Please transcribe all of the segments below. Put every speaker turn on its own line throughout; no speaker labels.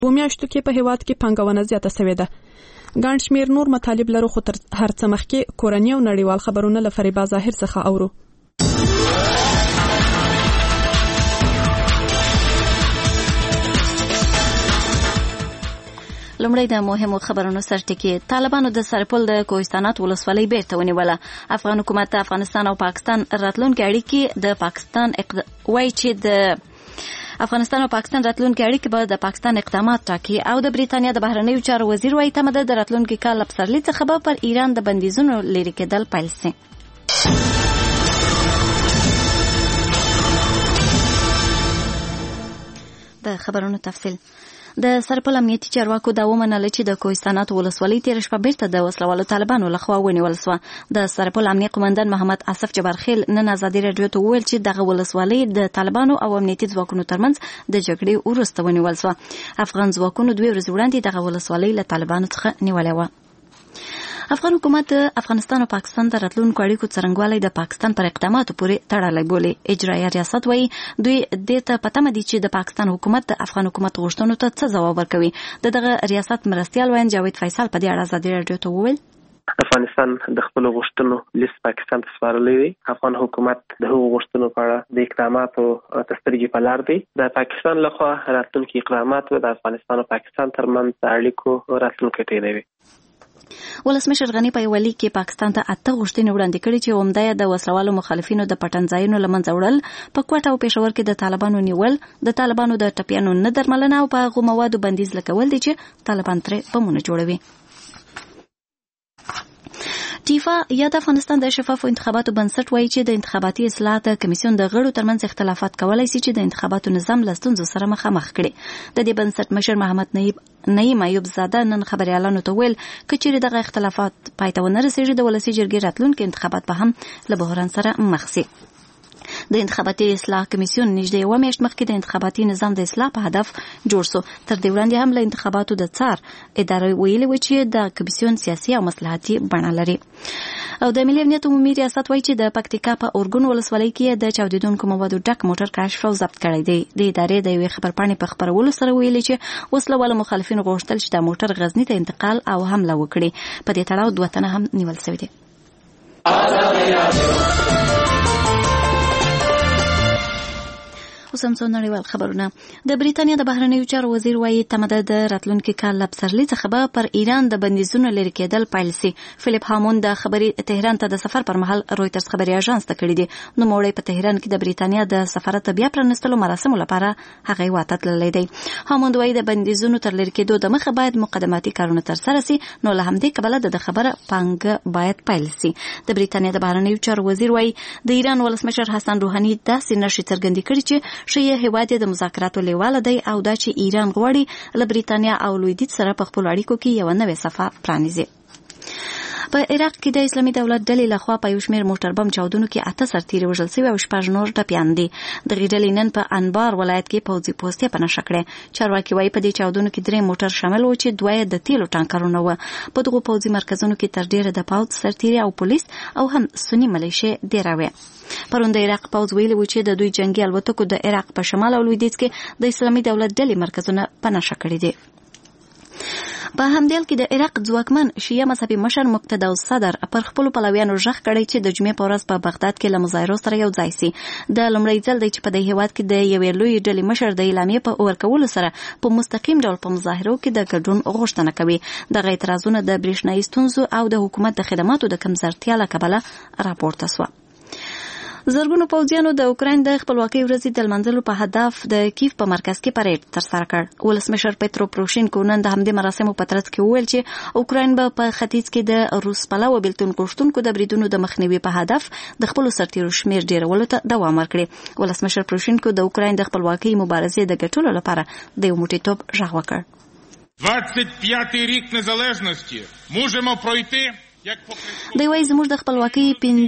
په میاشتو کې په هیواد کې پانګونه زیاته شوې ده. ګڼ شمېر نور مطالب لرو خو تر هر څه مخکې کورني او نړیوال خبرونه له فریبا ظاهر څخه اورو.
لومړی د مهمو خبرونو سرټکی. طالبانو د سرپل د کوهستانات ولسوالۍ بیرته ونیوله. افغان حکومت د افغانستان او پاکستان راتلونکي اړیکې د پاکستان وایي چې د افغانستان او پاکستان راتلونکي اړیکې به د پاکستان اقدامات ټاکي او د بریتانیا د بهرنیو چارو وزیر وایي تمه ده د راتلونکي کال پسرلي څخه به پر ایران د بندیزونو لرې کېدل پیل شي. د خبرونو تفصیل. د سرپل امنیتي چارواکو دا ومنله چې د کوهستانات ولسوالۍ تېره شپه بیرته د وسلوالو طالبانو لخوا ونیول شوه. د سرپل امنیه قومندان محمد اسف جبارخیل نن ازادي راډیو ته وویل چې دغه ولسوالۍ د طالبانو او امنیتي ځواکونو ترمنځ د جګړې وروسته ونیول شوه. افغان ځواکونو 2 ورځې وړاندې دغه ولسوالۍ له طالبانو څخه نیولې وه. افغان حکومت افغانستان او پاکستان د راتلونکو اړیکو څرنګوالی د پاکستان پر اقداماتو پورې تړلی بولي. اجرایه ریاست وایي دوی دې ته په تمه دي چې د پاکستان حکومت د افغان حکومت غوښتنو ته څه ځواب ورکوي. دغه ریاست مرستیال وین جاوید فیصل په دې اړه ازادي راډیو ته وویل
افغانستان د خپل غوښتنو لیست پاکستان ته سپارلی دی. افغان حکومت د هغو غوښتنو په اړه د اقداماتو سترګې په لار دی. د پاکستان لخوا راتلونکي اقدامات د افغانستان او پاکستان ترمنځ د اړیکو راتلونکی ټینوي.
ولسمشر غنی په یو لیک کې پاکستان ته 8 غوښتنې وړاندې کړې چې عمده یې د وسلوالو مخالفینو د پټنځایونو له منځه وړل، په کوټه او پېښور کې د طالبانو نیول، د طالبانو د ټپیانو نه درملنه او په هغو موادو بندیز لګول دي چې طالبان ترې بمونه جوړوي. ټیفا یا د افغانستان د شفافو انتخاباتو بنسټ وایي چې د انتخاباتي اصلاحات کمیسیون د غړو ترمنځ اختلافات کولای شي چې د انتخاباتو نظام له ستونزو سره مخامخ کړي. د دې بنسټ مشر محمد نعیم ایوب زاده نن خبريالانو ته ویل کچېرې دغه اختلافات پای ته ونه رسېږي د ولسي جرګې راتلونکي انتخابات به هم له بحران سره مخ شي. د انتخاباتي اصلاح کمیسیون نږدې 1 میاشت مخکې د انتخاباتي نظام د اصلاح په هدف جوړ شو. تر دې وړاندې هم له انتخاباتو د څار ادارې ویلي و چې د کمیسیون سیاسي او مصلحتي بڼه لري. او د ملي امنیت عمومي ریاست وایي چې د پکتیکا په اورګون ولسوالۍ کې د چاودیدونکو موادو ډک موټر کشف او ضبط کړی دی. د ادارې د یوې خبرپاڼې په خبرولو سره ویلي چې وسلوال مخالفینو غوښتل چې د موټر غزنی ته انتقال او حمله وکړي. په دې تړاو 2 تنه هم نیول شوي دي. اوس هم څو نړیوال خبرونه. د بریتانیا د بهرنیو چارو وزیر وایي تمه ده د راتلونکي کال له پسرلي څخه به پر ایران د بندیزونو لرې کېدل پیل شي. فلیپ هامون د خبري تهران ته د سفر پر مهال رویترز خبري اژانس ته کړی دی. نوموړی په تهران کې د بریتانیا د سفارت بیا پرانستلو مراسمو لپاره هغه هیواد ته تللی دی. هامون وایي د بندیزونو تر لرې کېدو د مخه باید مقدماتي کارونه ترسره شي، نو له همدې کبله د خبره پانګه باید پیل شي. د بریتانیا د بهرنیو چارو وزیر وایي د ایران ولسمشر حسن روحاني داسې نشي څرګندې کړي چې شیعه هیواد د مذاکراتو لیواله دی او دا چې ایران غواړي له بریتانیا او لویدیځ سره په خپل اړیکو کې یو نوې صفحه پرانیزي. په عراق کې د اسلامي دولت ډلې لخوا په یو شمېر موټر بم چاودنو کې 8 سرتیري وژل شوي او 6 نور ټپیان دي. دغې ډلې نن په انبار ولایت کې پوځي پوستې په نښه کړې. چارواکي وایي په دې چاودنو کې 3 موټر شامل وو چې 2 د تیلو ټانکرونه وو. په دغو پوځي مرکزونو کې تر ډیره د پوځ سرتیري او پولیس او هم سني ملیشې ډیره وې. پرون د عراق پوځ ویلي و چې د دوی جنگي الوتکو د عراق په شمال او لویدیځ کې د اسلامي دولت ډلې مرکزونه په نښه کړي دي. په همدیل کې د عراق ځواکمن شیعه مذهبي مشر مقتدا الصدر پر خپل پلویانو ژغ کړی چې د جمعې په ورځ په بغداد کې له مظاهرو سره یو ځای شي. د لومړي ځل دی چې په دې هیواد کې د یوې لویې ډلې مشر د اعلامیې په ورکولو سره په مستقیم ډول په مظاهرو کې د ګډون غوښتنه کوي. دغه اعتراضونه د برېښنایي ستونزو او د حکومت د خدماتو د کمزورتیا له کبله راپورته شوه. زرګونو پوځیانو د اوکراین د خپلواکۍ ورځې د لمانځلو په هدف د کیف په مرکز کې پریډ ترسره کړ. ولسمشر پیترو پروشینکو نن د همدې مراسمو په ترڅ کې وویل چې اوکراین به په ختیځ کې د روس پلوه بېلتون غوښتونکو د بریدونو د مخنیوي په هدف د خپلو سرتیرو شمېر ډېرولو ته دوام ورکړي. ولسمشر پروشینکو د اوکراین د خپلواکۍ مبارزې د ګټلو لپاره د یو موټیتوب غږ وکړ.
25-й рік незалежності можемо пройти.
دی وایي زموږ د خپلواکۍ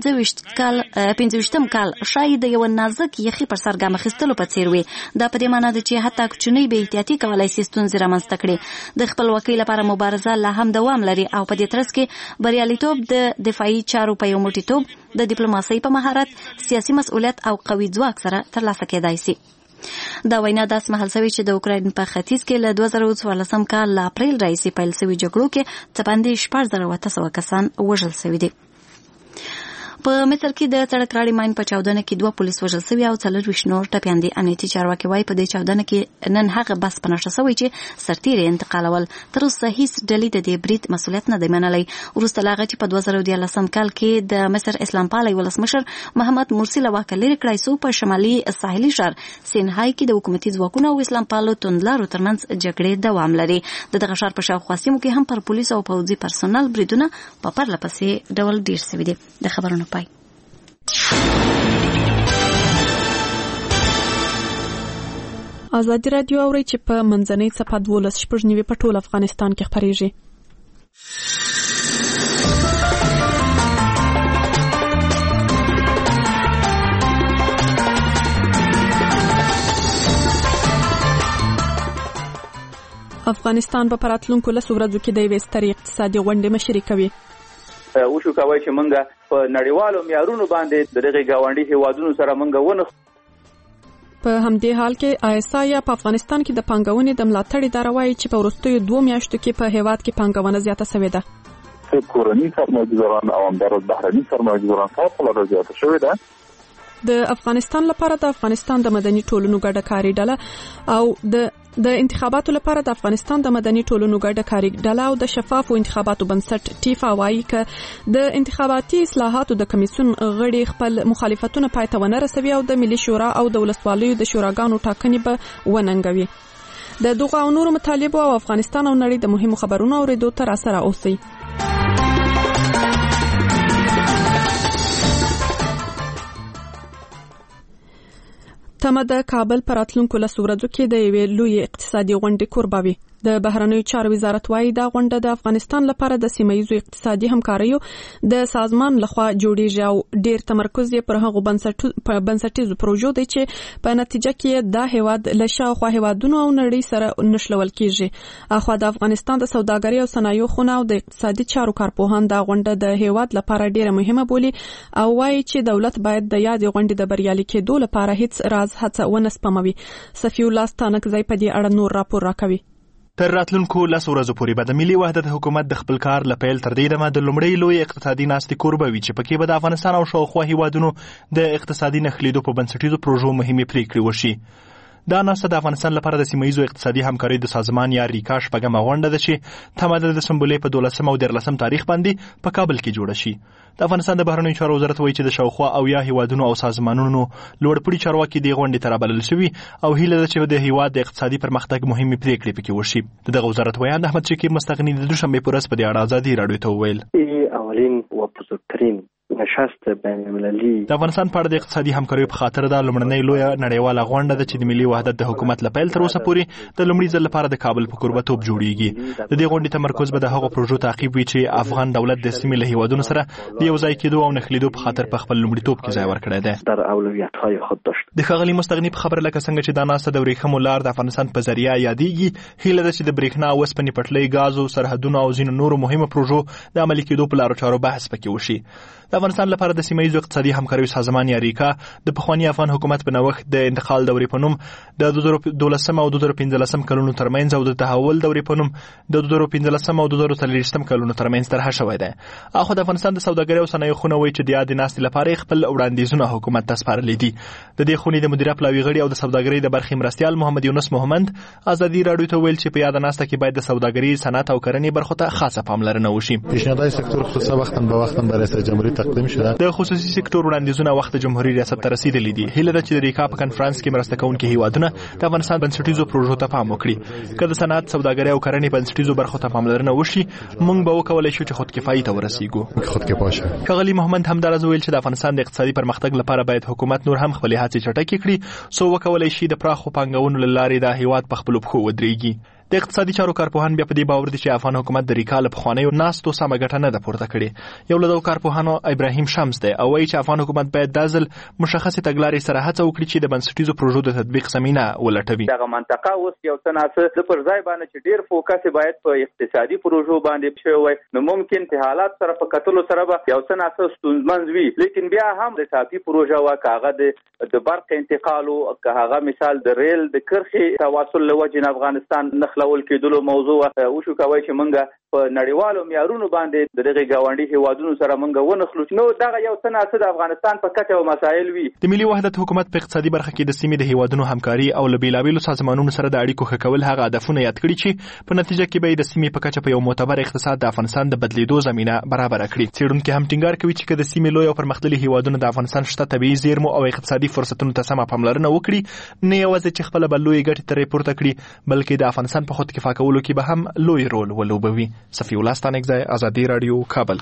25م کال شاید د یو نازک یخي پر سر ګام اخیستلو په څیر وي. دا په دې معنی ده چې حتی کوچنۍ بې احتیاطي کولای شي ستونزې رامنځته کړي. د خپلواکۍ لپاره مبارزه لا هم دوام لري او په دې ترڅ کې بریالیتوب د دفاعي چارو په یو موټیتوب، د ډیپلوماسۍ په مهارت، سیاسي مسؤلیت او قوي ځواک سره ترلاسه کېدای شي. دا وینا داس مهال سوي چې د اوکراین په ختیځ کې له 2014 کال ل اپریل راهیسې پیل شوی جګړو کې تباندې 14,800 کسان وژل شوي دي. په مصر کې د سړک راړي ماین په چاودنه کې 2 پولیس وژل شوي او 40 نور ټپيان دي. امنیتي چارواکي وايي په دې چاودنه کې نن هغه بس په نشه شوی چې سرتیري انتقالول. تر اوسه هیڅ ډلې د دې برید مسؤلیت نه دی منلی. وروسته لا چې په 2014 کال کې د مصر اسلام پالي ولسمشر محمد مرسي له واکه لرې کړای سو په شمالي ساحلي شهر سینهای کې د حکومتي ځواکونو او اسلام پالو توندلارو ترمنځ جګړې دوام لري. دغه ښار په شاوخوا سیمو کې هم پر پولیسو او پوځي پرسونل بریدونه په پرله پسې ډول ډیر شوي دي. د خبرونو پای.
ازادي رادیو اوري چې په منځنۍ څپه 12 په ټول افغانستان کې خبريږي. افغانستان په راتلونکو لسو ورځو کې د یوې سترې اقتصادي غونډې مشري کوي.
وشو کوي چې موږ په نړیوالو معیارونو باندې د دغه گاونډي هیوادونو سره موږ ونه.
په همدې حال کې آیسا په افغانستان کې د پانګونې د ملاتړ اداره وايي چې په وروستیو 2 میاشتو کې په هیواد کې پانګونه زیاته شوې ده.
کورني سرمایه‌ګزاران او همدارس بهرني سرمایه‌ګزاران فوق‌العاده زیاته شوې ده.
د افغانستان لپاره د افغانستان د مدني ټولنو ګډه کاري ډله او د انتخاباتو لپاره د افغانستان د مدني ټولنو ګډه کاري ډله او د شفافو انتخاباتو بنسټ ټیفا وايي چې د انتخاباتي اصلاحاتو د کمیسیون غړي خپل مخالفتونه پای ته ونه رسوي او د ملي شورا او د ولسوالیو د شوراګانو ټاکنې به وننګوي. د دغه او نورو مطالبو او افغانستان او نړۍ د مهمو خبرونو اوریدو تر سره اوسئ. تمه د کابل پر راتلونکو لسو ورځو کې د یوې لوی اقتصادي غونډې کوربه وي. د بهرنیو چارو وزارت وايي دا غونډه د افغانستان لپاره د سیمه‌ییزو اقتصادي همکاریو د سازمان لخوا جوړیږي او ډیر تمرکز یې پر هغو بنسټیزو پروژو دی چې په نتیجه کې د هیواد له شاوخوا هیوادونو او نړۍ سره نښلول کیږي. اخوا د افغانستان د سوداګرۍ او صنایعو خونه او د اقتصادي چارو کارپوهان دا غونډه د هیواد لپاره ډیره مهمه بولي او وايي چې دولت باید د یادې غونډې د بریالي کېدو لپاره هیڅ راز هڅه ونه سپموي. صفی الله ستانکزی په دې اړه نور راپور راکوي.
تر راتلونکو 10 ورځو پورې به د ملي وحدت حکومت د خپل کار لپیل تر دې دمه د لومړی لوی اقتصادي ناستې کوربه وي چې پکې به د افغانستان او شاوخوا هیوادونو د اقتصادي نښلیدو په بنسټیزو پروژو مهمې پریکړې وشي. دا ناسته د افغانستان لپاره د سیمه‌ییزو اقتصادي همکارۍ د سازمان یا ریکا شپږمه غونډه ده چې تمه ده د سنبلې په 12 او 13 تاریخ باندې په کابل کې جوړه شي. د افغانستان د بهرنیو چارو وزارت وایي چې د شاوخوا او یا هیوادونو او سازمانونو لوړپوړي چارواکي د غونډې ته رابلل شوي او هیله ده چې د هیواد د اقتصادي پرمختګ مهمې پریکړې پکې وشي. دغه وزارت وایي احمد شکیب مستغنی د دوشنبه په ورځ په دې اړه ازادي راډیو ته وویل.
اولین و بزرگترین نشست بین المللي
د افغانستان په اړه د اقتصادي همکاریو په خاطر د لومړنۍ لوی نړیواله غونډه ده چې د ملي وحدت د حکومت لپاره تر اوسه پورې د لومړي ځل لپاره د کابل په کوربه‌توب جوړیږي. د دې غونډې تمرکز به د هغو پروژو تعقیب وي چې افغان دولت د سیمې له هیوادونو سره د یو ځای کېدو او نښلیدو په خاطر په خپل لومړیتوب کې ځای ورکړی دی.
در اولویت‌های خود داشت.
د ښاغلي مستغني په خبره لکه څنګه چې دا ناسته د ورېښمو لار د افغانستان په ذریعه یادېږي هیله ده چې د برېښنا او اوسپنې پټلۍ ګازو سرحدونو او ځینو نورو مهمو پروژو د عملي کېدو په لارو چارو بحث پکې وشي. د افغانستان لپاره د سیمه‌ییزو اقتصادي همکاریو سازمان یا ریکا د پخواني افغان حکومت په نوښت د انتقال دورې په نوم د 2012 او 2015 کلونو ترمنځ او د تحول دورې په نوم د 2015 او 2023 کلونو ترمنځ طرحه شوې ده. اخو د افغانستان د سوداګرۍ او صنایعو خونه وایي چې د یادې ناستې لپاره خپل وړاندیزونه حکومت ته سپارلي دي. د دې خونې د مدیریت پلاوي غړي او د سوداګرۍ د برخې مرستیال محمد یونس محمد ازادي راډیو ته ویل چې په یاد ناسته کې باید د سوداګرۍ صنعت او کرنې برخو ته خاصه پاملرنه وشي.
پیشنهادهای سکتور خصوصی وقتاً به رئیس جمهوری تقدیم شده.
د خصوصي سکتور وړاندیزونه وخت جمهوریت ریاست ته رسیدلي دي. هیله ده چې د ریکا په کنفرانس کې مرسته کوونکي هیوادونه د افغانستان بنسټیزو پروژو ته پام وکړي. که د صنعت، سوداګرۍ او کرنې بنسټیزو برخو ته پاملرنه وشي، موږ به وکولای شو چې خودکفایي ته ورسیږو.
خودکفاشه.
ښاغلي محمد همدارز ویل چې د افغانستان د اقتصادي پرمختګ لپاره باید حکومت نور هم خپلې هڅې چټکې کړي څو وکولای شي د پراخو پانګونو له لارې د هیواد په خپلو پښو ودرېږي. د اقتصادي چارو کارپوهان بیا په دې باور دي چې افغان حکومت د ریکال په خوانیو ناستو سمه ګټه نه ده پورته کړې. یو له دغو کارپوهانو ابراهیم شمس دی او وایي چې افغان حکومت باید دا ځل مشخصې تګلارې سره هڅه وکړي چې د بنسټیزو پروژو د تطبیق زمینه ولټوي.
دغه منطقه اوس یو څه ناڅه پر ځای باندې چې ډیر فوکس باید په اقتصادي پروژو باندې شوی وي، نو ممکن چې حالات سره په کتلو سره به یو څه ناڅه ستونزمن وي، لیکن بیا هم د ټاپي پروژه واکاغه د برق انتقالو هغه مثال د ریل د کرخې تواصل لوجه افغانستان نخلول کېدلو موضوع وشو کوي چې مونږ په نړیوالو معیارونو باندې دغه گاونډي هیوادونو سره مونږ ونخلو. نو دغه یو څه ناڅه د افغانستان په کچه او مسایل وي.
د ملي وحدت حکومت په اقتصادي برخه کې د سیمې د هیوادونو همکاري او له بیلابیلو سازمانونو سره د اړیکو ښه کول هغه هدفونه یاد کړي چې په نتیجه کې به د سیمې په کچه په یو معتبر اقتصاد د افغانستان د بدلیدو زمینه برابر کړي. څېړونکي هم ټینګار کوي چې د سیمې لوی او پرمختللي هیوادونو د افغانستان شته طبیعي زیرمو او اقتصادي فرصتونو ته سمه پاملرنه وکړي، نه یوازې چې خپل بلوي ګټې ترې پورته کړي بلکې د افغانستان په خود کفا کولو کې به هم لوی رول ولوبوي. صفی الله ستانکزی، آزادی رادیو، کابل.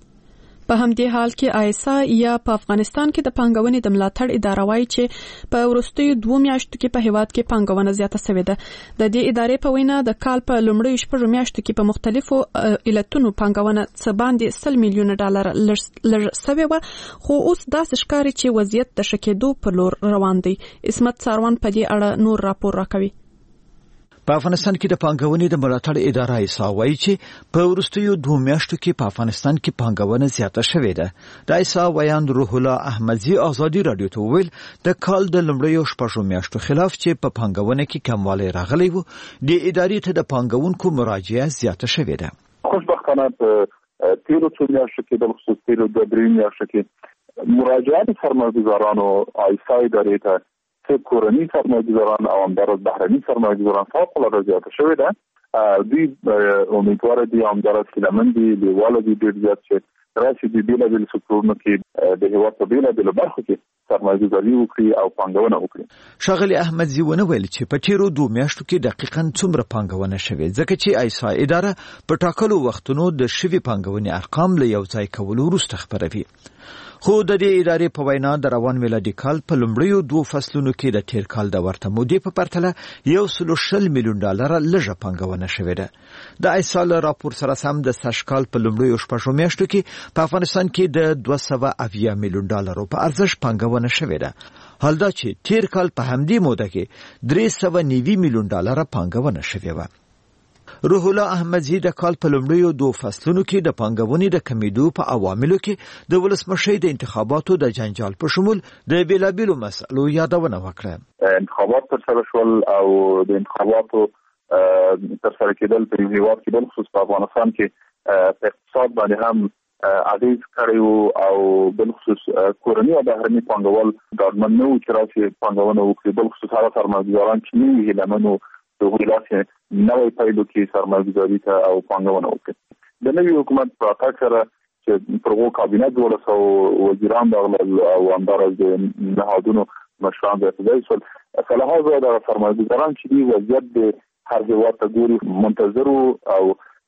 په همدې حال کې آیسا یا په افغانستان کې د پانګونې د ملاتړ اداره وایي چې په وروستیو 2 میاشتو کې په هیواد کې پانګونه زیاته شوې ده. د دې ادارې په وینا د کال په لومړیو 6 میاشتو کې په مختلفو علتونو پانګونه څه باندې $100 میلیونه لږ شوې وه، خو اوس داسې ښکاري چې وضعیت د ښه کېدو په لور روان دی. عصمت ساروان په دې اړه نور راپور راکوي.
په افغانستان کې د پانګونې د ملاتړ اداره ایسا وایي چې په وروستیو 2 میاشتو کې په افغانستان کې پانګونه زیاته شوې ده. د ایسا ویاند روح الله احمدزي آزادي رادیو ته وویل د کال د لومړیو 6 میاشتو خلاف چې په پانګونه کې کموالی راغلی و، د ادارې ته د پانګونکو مراجعه زیاته شوې ده.
خوشبختانه په تیرو 2 میاشتو کې د خصوص تیرو 2 میاشتو کې مراجعات سرمایه‌ګزارانو ایسا ادارې ته چې کورني سرمایه‌ګزاران او همدارس بهرني سرمایه‌ګزاران فوق‌العاده زیاته شوې ده. دوی امیدوار دي همدارس لمن دي دیواله دي ډېر زیات چې راشي د بیلابیل سکتورونو کې د هیواد په بیلابیلو برخو کې سرمایه‌ګزاري وکړي او پانګونه وکړي.
ښاغلي احمدزي ونویل چې په تیرو 2 میاشتو کې دقیقاً څومره پانګونه شوې، ځکه چې ایسا اداره په ټاکلو وختونو د شوي پانګونې ارقام له یو ځای کولو وروسته خبروي. خو د دې ادارې په وینا د روان میلادي کال په لومړیو 2 فصلونو کې د تیر کال د ورته مودې په پرتله $120 میلیون لږه پانګونه شوې ده. د ایسا راپور سره سم د سږکال په لومړیو 6 میاشتو کې په افغانستان کې د $280 میلیون په ارزښت پانګونه شوې ده، حال دا چې تیر کال په همدې موده کې $390 میلیون پانګونه شوې وه. روح الله احمدزي د کال په لومړیو 2 فصلونو کې د پانګونې د کمیدو په عواملو کې د ولسمشۍ د انتخاباتو د جنجال په شمول د بیلابیلو مسلو یادونه وکړه.
انتخابات ترسره شول او د انتخاباتو ترسره کېدل په هیواد کې بل خصوص په افغانستان کې په اقتصاد باندې هم اغیز کړی او بل خصوص کورني او بهرني پانګوال ډاډمن نه و چې راځي پانګونه وکړي، بل خصوص هغه سرمایه‌ګزاران چې نه وي لمنو د غوړلاسه نوې پایلو کې سرمایه‌ګزاري ته او پانګونه وکړي. د نوي حکومت په اړه سره چې پرغو کابینه جوړه او وزیران دغل او همدارس د نهادونو مشران د اتحادیې سره صلاحه د سرمایه‌ګزاران چې دی وضعیت د هر ځای ته ګوري منتظر او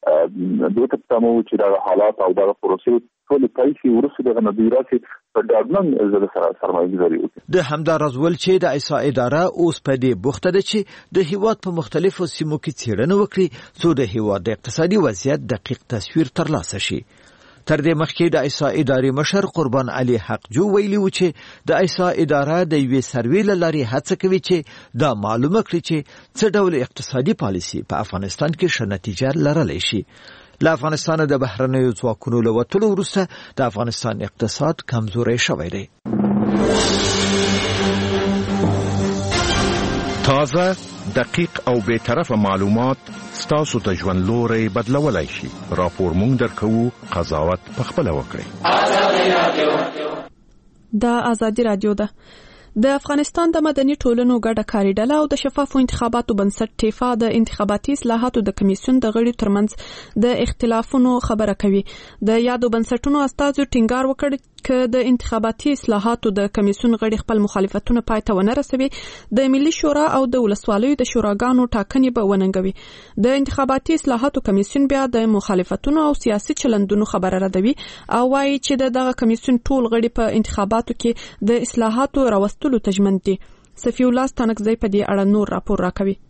دوی ته تمو چې د حالات او د پروسې ټول پیسې ورسره د نظریاتي په ډاډمن زړه سرمایه‌ګزاري وکړي.
د همدارس ول چې د ایسا اداره اوس په دې بوخته ده چې د هیواد په مختلفو سیمو کې څېړنه وکړي څو د هیواد د اقتصادي وضعیت دقیق تصویر ترلاسه شي. تر دې مخکې د ایسا ادارې مشر قربان علي حقجو ویلي و چې د ایسا اداره د یوې سروې له لارې هڅه کوي چې دا معلومه کړي چې څه ډول اقتصادي پالیسي په افغانستان کې ښه نتیجه لرلی شي. له افغانستان د بهرنیو ځواکونو له وتلو وروسته د افغانستان اقتصاد کمزوری شوی دی.
تازه، دقیق او بی‌طرفه معلومات ستاسو ته ژوند لوري بدلولای شي. راپور مونږ درکوو، قضاوت پخپله وکړئ.
دا آزادی رادیو ده. د افغانستان د مدني ټولنو ګډه کاري ډله او د شفافو انتخاباتو بنسټ ټیفا د انتخاباتي اصلاحاتو د کمیسیون د غړو ترمنځ د اختلافونو خبره کوي. د یادو بنسټونو استازو ټینګار وکړ چې د انتخاباتي اصلاحاتو د کمیسیون غړي خپل مخالفتونه پای ته ونه رسوي، د ملي شورا او د ولسوالیو د شوراګانو ټاکنې به وننګوي. د انتخاباتي اصلاحاتو کمیسیون بیا د مخالفتونو او سیاسي چلندونو خبره ردوي او وايي چې دغه کمیسیون ټول غړي په انتخاباتو کې د اصلاحاتو راوستلو تجمن دي. صفی الله ستانکزی په دې اړه نور راپور راکوي.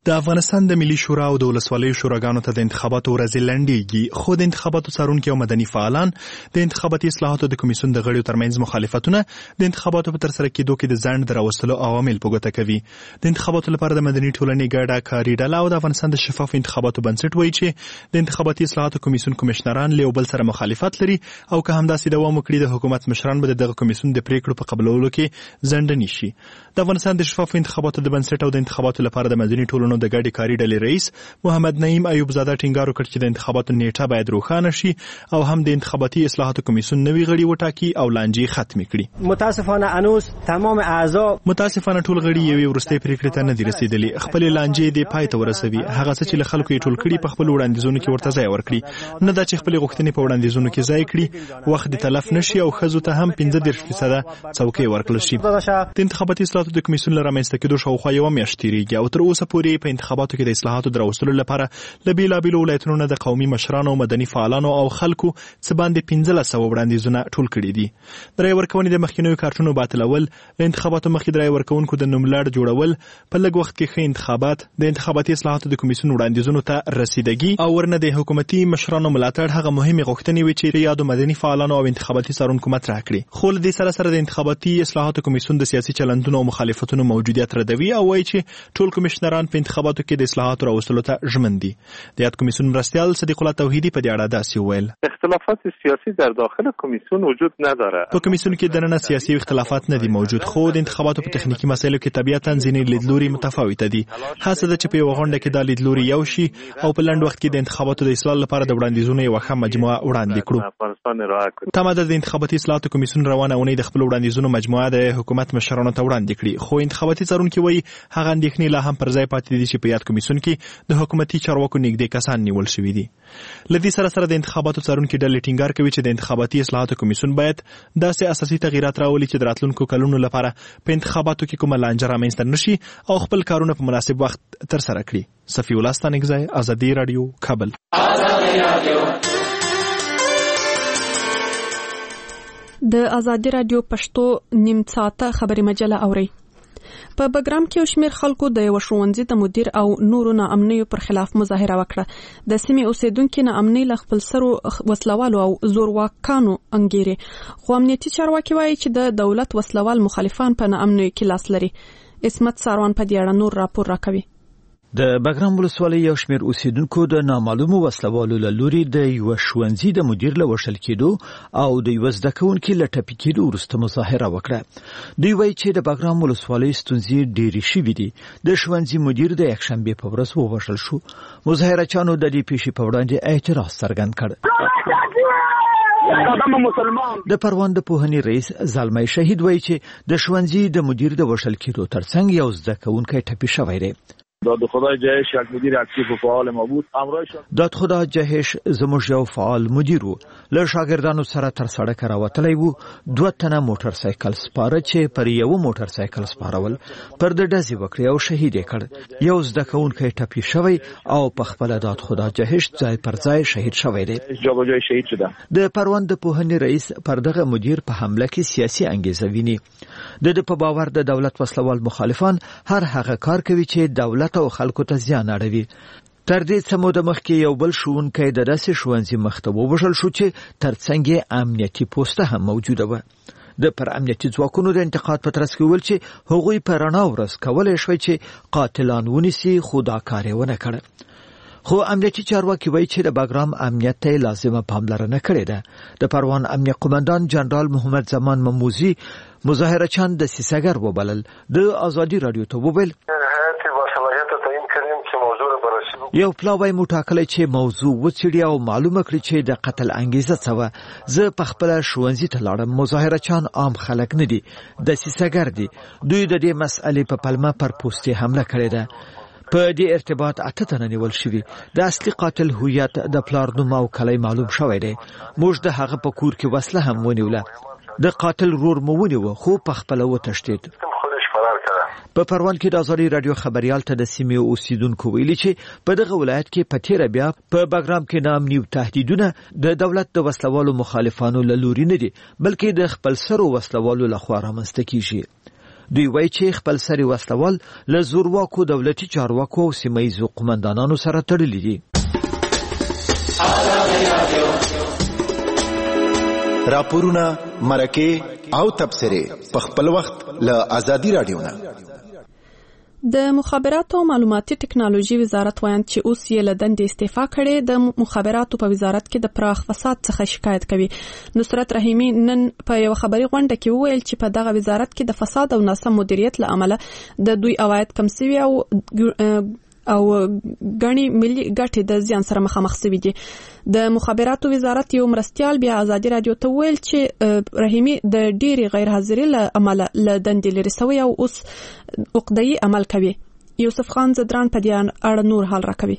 د افغانستان د ملي شورا او د ولسوالیو شوراګانو ته د انتخاباتو ورځې لنډیږي، خو د انتخاباتو څارونکي او مدني فعالان د انتخاباتي اصلاحاتو د کمیسیون د غړیو ترمنځ مخالفتونه د انتخاباتو په ترسره کېدو کې د ځنډ د راوستلو عوامل په ګوته کوي. د انتخاباتو لپاره د مدني ټولنې ګډه کاري ډله او د افغانستان د شفاف انتخاباتو بنسټ وایي چې د انتخاباتي اصلاحاتو کمیسیون کمشنران له یو بل سره مخالفت لري او که همداسې دوام وکړي د حکومت مشران به دغه کمیسیون د پریکړو په قبولولو کې ځنډ نشي. د افغانستان د شفاف انتخاباتو د بنسټ او د انتخاباتو لپاره د مدني ټولنو د ګډې کاري ډلې رئیس محمد نعیم ایوب زاده ټینګار وکړ چې د انتخاباتو نیټه باید روښانه شي او هم د انتخاباتي اصلاحاتو کمیسیون نوي غړي وټاکي او لانجې ختم کړي.
متاسفانه انوس تمام اعضا
ټول غړي یوې وروستۍ پریکړې ته نه دي رسیدلي، خپل لانجې د پای ته ورسوي. هغه څه چې له خلکو یې ټول کړي په خپل وړاندیزونو کې ورته ځای ورکړي، نه دا چې خپل غوښتنې په وړاندیزونو کې ځای کړي، وخت د تلف نشي او ښځو ته هم 15% څوکۍ ورکړل شي. د انتخاباتي اصلاحاتو د کمیسیون له رامنځته کېدو شاوخوا یوه میاشت تېرېږي او تر اوسه پورې په انتخاباتو کې د اصلاحاتو د راوستلو لپاره له بېلابېلو ولایتونو نه د قومي مشرانو، مدني فعالانو او خلکو څه باندې 1500 وړاندیزونه ټول کړي دي. د رایې ورکونې د مخکینیو کارتونو باطلول، له انتخاباتو مخکې د رایې ورکوونکو د نوملړ جوړول، په لږ وخت کې ښه انتخابات، د انتخاباتي اصلاحاتو د کمیسیون وړاندیزونو ته رسیدګي او ورنه د حکومتي مشرانو ملاتړ هغه مهمې غوښتنې وې چې یادو مدني فعالانو او انتخاباتي څارونکو مطرح کړي. خو له دې سره د انتخاباتي اصلاحاتو کمیسیون د سیاسي چلندونو او مخالفتونو موجودیت ردوي او وایي چې ټول کمشنران په انتخاباتو کې د اصلاحاتو راوستلو ته ژمن دي. د یاد کمیسیون مرستیال صدیق الله توحیدی په دې اړه داسې وویل:
اختلافات سیاسی در داخل کمیسیون وجود نداره.
په کمیسیون کې دننه سیاسي اختلافات نه دي موجود، خو د انتخاباتو په تخنیکی مسایلو کې طبیعتاً ځینې لیدلوري متفاوته دي. هڅه ده چې په یوه غونډه کې دا لیدلوري یو شي او په لنډ وخت کې د انتخاباتو د اصلاح لپاره د وړاندیزونو یوه ښه مجموعه وړاندې کړو. تمه ده د انتخاباتي اصلاحاتو کمیسیون روانه اونۍ د خپل وړاندیزونو مجموعه د حکومت مشرانو ته وړاندې کړي، خو انتخاباتي څارونکي وایي هغه اندېښنې لا هم پر ځای پاتې دي چې په یاد کمیسیون کې د حکومتي چارواکو نږدې کسان نیول شوي دي. له دې سره د انتخاباتو څارونکي ډلې ټینګار کوي چې د انتخاباتي اصلاحاتو کمیسیون باید داسې اساسي تغییرات راولي چې د راتلونکو کلونو لپاره په انتخاباتو کې کومه لانجه رامنځته نشي او خپل کارونه په مناسب وخت ترسره کړي. صفي الله ستانکزی، ازادي رادیو، کابل.
د ازادي رادیو پښتو نیم ساعته خبري مجله اوري. په بګرام کې یو شمېر خلکو د یو ښوونځي د مدیر او نورو ناامنیو پر خلاف مظاهره وکړه. د سیمې اوسیدونکو ناامني له خپل سرو وسلوالو او زورواکانو انګیري، خو امنیتي چارواکي وایي چې د دولت وسلوال مخالفان په ناامنیو کې لاس لري. اسمت ساروان په دې اړه نور راپور راکوي.
د بګرام ولسوالۍ یو شمېر اوسیدونکو د نامعلومو وسلوالو له لوري د یو ښوونځي د مدیر له وشل کېدو او د یو زده کوونکي له ټپي کېدو وروسته مظاهره وکړه. دوی وایي چې د بګرام ولسوالۍ ستونزې ډېرې شوې دي. د ښوونځي مدیر د یکشنبې په ورځ ووژل شو. مظاهرچیانو د دې پیښې په وړاندې اعتراض څرګند کړ. د پروان د پوهنې رئیس زلمی شهید وایي چې د ښوونځي د مدیر د وشل کېدو ترڅنګ یو زده کوونکی ټپي شوی دی.
دادخدا جهش یک مدیر اکتیو و فعال ما بود.
دادخدا جهش زموږ یو فعال مدیر و. له شاګردانو سره تر سړک راوتلی و. 2 تنه موټر سایکل سپاره چې پر یو موټر سایکل سپارول پر د ډزې وکړې او شهید یې کړ. یو زده کوونکی ټپي شوی او په خپله دادخدا جهش ځای پر ځای شهید شوی دی.
جابجایی شهید شده.
د پروان د پوهنې رئیس پر دغه مدیر په حمله کې سیاسي انګیزه ویني. د په باور د دولت وسلوال مخالفان هر هغه کار کوي چې دولت او خلکو ته زیان اړوي. تر دې څه موده مخکې یو بل ښوونکی د داسې ښوونځي مخ ته ووژل شو چې ترڅنګ یې امنیتي پوسته هم موجوده وه. د پر امنیتي ځواکونو د انتقاد په ترڅ کې ویل چې هغوی په رڼا ورځ کولی شوی چې قاتلان ونیسي، خو دا کار یې ونه کړ. خو امنیتي چارواکي وایي چې د بګرام امنیت ته لازمه پاملرنه کړې ده. د پروان امنیت قومندان جنرال محمد زمان مموزي مظاهرچیان د سیسګر وبلل. د ازادي رادیو ته وویل یو پلاوی مو ټاکلی چې موضوع وڅېړي او معلومه کړي چې د قتل انګیزه څه وه. زه په خپله ښوونځي ته لاړم. مظاهرچیان عام خلک نه دي، د سیسګر دي. دوی د دې مسئلې په پلمه پر پوستې حمله کړې ده. په دې ارتباط 8 تنه نیول شوي. د اصلي قاتل هویت، د پلار نوم او کلی معلوم شوی دی. موږ د هغه په کور کې وسله هم ونیوله. د قاتل رور مو ونیوه، خو په خپله وتښتېد. په پروان کې د ازادي رادیو خبريال ته د سیمې اوسیدونکو ویلي چې په دغه ولایت کې په تیره بیا په بګرام کې ناامني او تهدیدونه د دولت د وسلوالو مخالفانو له لوري نه دي، بلکې د خپل سرو وسلوالو لخوا رامنځته کیږي. دوی وایي چې خپل سری وسلوال له زورواکو دولتي چارواکو او سیمه ییزو قومندانانو سره تړلي دي.
راپورونه، مرکه او تبصره په خپل وخت له ازادي رادیو نه.
د مخابراتو او معلوماتي ټکنالوژي وزارت وایي چې اوس یې له دندې استعفا کړې. د مخابراتو په وزارت کې د پراخ فساد څخه شکایت کوي. نصرت رحیمی نن په یو خبري غونډه کې وویل چې په دغه وزارت کې د فساد او ناسم مدیریت له امله د دوی عواید کم شوي او غني ملي ګټې د زیان سره مخامخ شوي دي. د مخابراتو وزارت یو مرستيال بیا ازادي رادیو ته ویل چې رحیمی د ډېری غیر حاضرۍ له امله له دندې لري شوی او اوس عقده‌ای عمل کوي. یوسف خان زدران په دې اړه نور حال راکوي.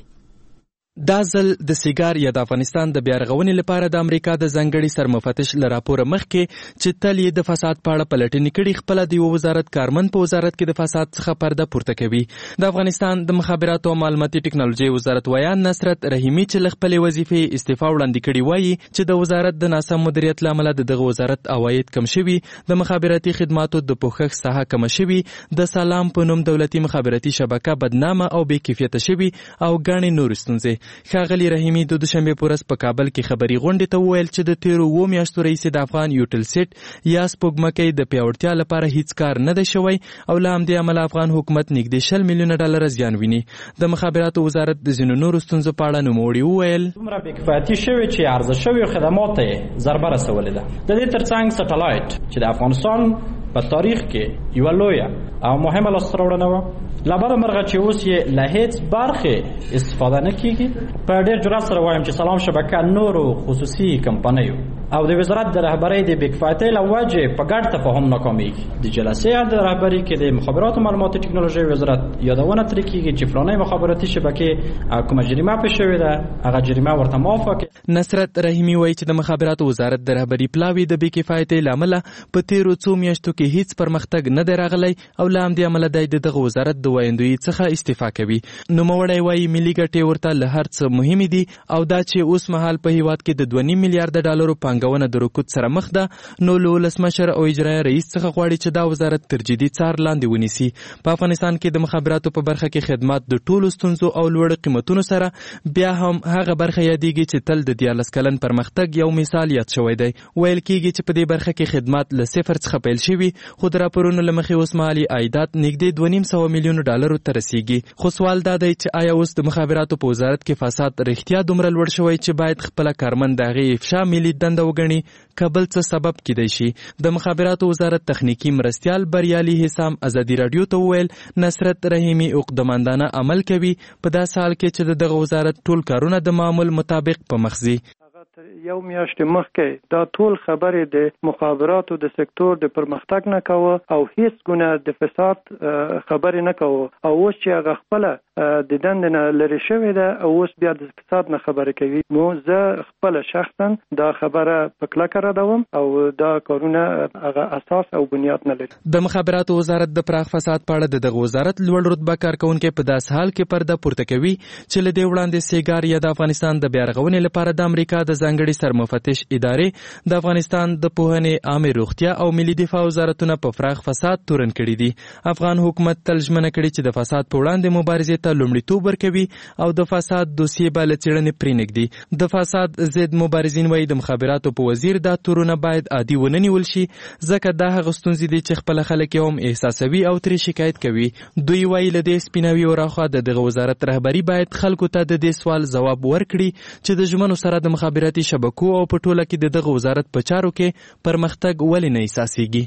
دا ځل د سیګار یا د افغانستان د بیارغونې لپاره د امریکا د ځانګړي سرمفتش له راپور مخکې چې تل یې د فساد په اړه پلټنې کړي خپل د یو وزارت کارمن په وزارت کې د فساد څخه پرده پورته کوي. د افغانستان د مخابراتو او معلوماتي ټکنالوژي وزارت ویان نصرت رحیمی چې له خپلې وظیفې استعفا وړاندې کړي وایي چې د وزارت د ناسم مدیریت له امله دغه وزارت عواید کم شوي، د مخابراتي خدماتو د پوښښ ساحه کم شوي، د سلام په نوم دولتي مخابراتي شبکه بدنامه او بې کیفیته شوي او ګڼې نور ستونزې. ښاغلي رحیمی د دوشنبه په ورځ په کابل کې خبري غونډې ته وویل چې د تیرو 2 میاشتو رئیس د افغان یوټل سیټ یا سپوږمکۍ د پیاوړتیا لپاره هیڅ کار نه دی شوی او له همدې امله افغان حکومت نږدې 60 میلیونه ډالر زیان ویني. د مخابراتو وزارت د ځینو نورو ستونزو په اړه نوموړي وویل
دومره بې کفایتي شوې چې عرضه شویو خدماتو یې ضربه رسولې ده. د دې ترڅنګ سټلایټ چې د افغانستان په تاریخ کې یو لویه او مهمه لاسته راوړنه وه لبر مرغه چې اوس یې له هیڅ برخې استفاده نه کیږي. په ډېر جرأت سره وایم چې سلام شبکه نورو خصوصي کمپنیو او د وزارت د رهبرۍ د بې کفایتۍ له وجې په ګډ تفاهم ناکامیږي. د جلسې د رهبرۍ کې د مخابراتو او معلوماتي ټکنالوژي وزارت یادونه ترې کیږي چې فلاني مخابراتي شبکې کومه جریمه پېښ شوې ده هغه جریمه ورته معافه کړي.
نصرت رحیمی وایي چې د مخابراتو وزارت د رهبرۍ پلاوی د بې کفایتۍ له امله په تیرو 2 میاشتو کې هیڅ پرمختګ نه دی راغلی او له همدې امله د دغه وزارت د وایندوی څخه استعفا کوي. نوموړی وایي ملي ګټې ورته له هر څه مهمې دي او دا چې اوس مهال په هیواد کې د 2.5 میلیارډ ډالرو پانګونه د رکود سره مخ ده نو له ولسمشر او اجرایي رئیس څخه غواړي چې دا وزارت تر جدي څار لاندې ونیسي. په افغانستان کې د مخابراتو په برخه کې خدمات د ټولو ستونزو او لوړ قیمتونو سره بیا هم هغه برخه یادېږي چې تل د 14 کلن پرمختګ یو مثال یاد شوی دی. ویل کېږي چې په دې برخه کې خدمات له صفر څخه پیل شوي خو د راپورونو له مخې اوس مالي عایدات نږدې 2.5 میلیونه ډالرو ته رسیږي. خو سوال دا دی چې آیا اوس د مخابراتو په وزارت کې فساد رښتیا دومره لوړ شوی چې باید خپل کارمند د هغې افشا ملي دنده وګڼي کابل څه سبب کېدای شي؟ د مخابراتو وزارت تخنیکی مرستیال بریالي حسام ازادي رادیو ته وویل نصرت رحیمی عقدمندانه عمل کوي په داسې حال کې چې دغه وزارت ټول کارونه د معمول مطابق په مخ ځي.
یو میاشت مخکې دا ټول خبرې د مخابراتو د سکتور د پرمختګ نه کوه او هیڅ ګونه د فساد خبرې نه کوه او اوس چې هغه خپل د دند نه لري شوی ده او اوس بیا د فساد نه خبرې کوي. نو زه خپل شخصا دا خبره په کلکه ردوم او دا کارونه هغه اساس او بنیاد نه لري.
د مخابراتو وزارت د پراخ فساد په اړه دغه وزارت لوړ رتبه کارکونکو په داس حال کې پرده پورته کوي چې له دې وړاندې سیګار یا د افغانستان د بیارغونې لپاره د امریکا د ځانګړي سرمفتش ادارې د افغانستان د پوهنې عامه روغتیا او ملي دفاع وزارتونه په پراخ فساد تورن کړي دي. افغان حکومت تل ژمنه کړې چې د فساد په وړاندې مبارزې ته لومړیتوب ورکوي او د فساد دوسیې به له څېړنې پرې نږدي. د فساد ضد مبارزین وایي د مخابراتو په وزیر دا تورونه باید عادي ونه نیول شي ځکه دا هغه ستونزې دي چې خپل خلک یې هم احساسوي او ترې شکایت کوي. دوی وایي له دې سپیناوي وراخوا دغه وزارت رهبري باید خلکو ته د دې سوال ځواب ورکړي چې د ژمنو سره د مخابراتي شبکو او په ټوله کې دغه وزارت په چارو کې پرمختګ ولې نه احساسېږي.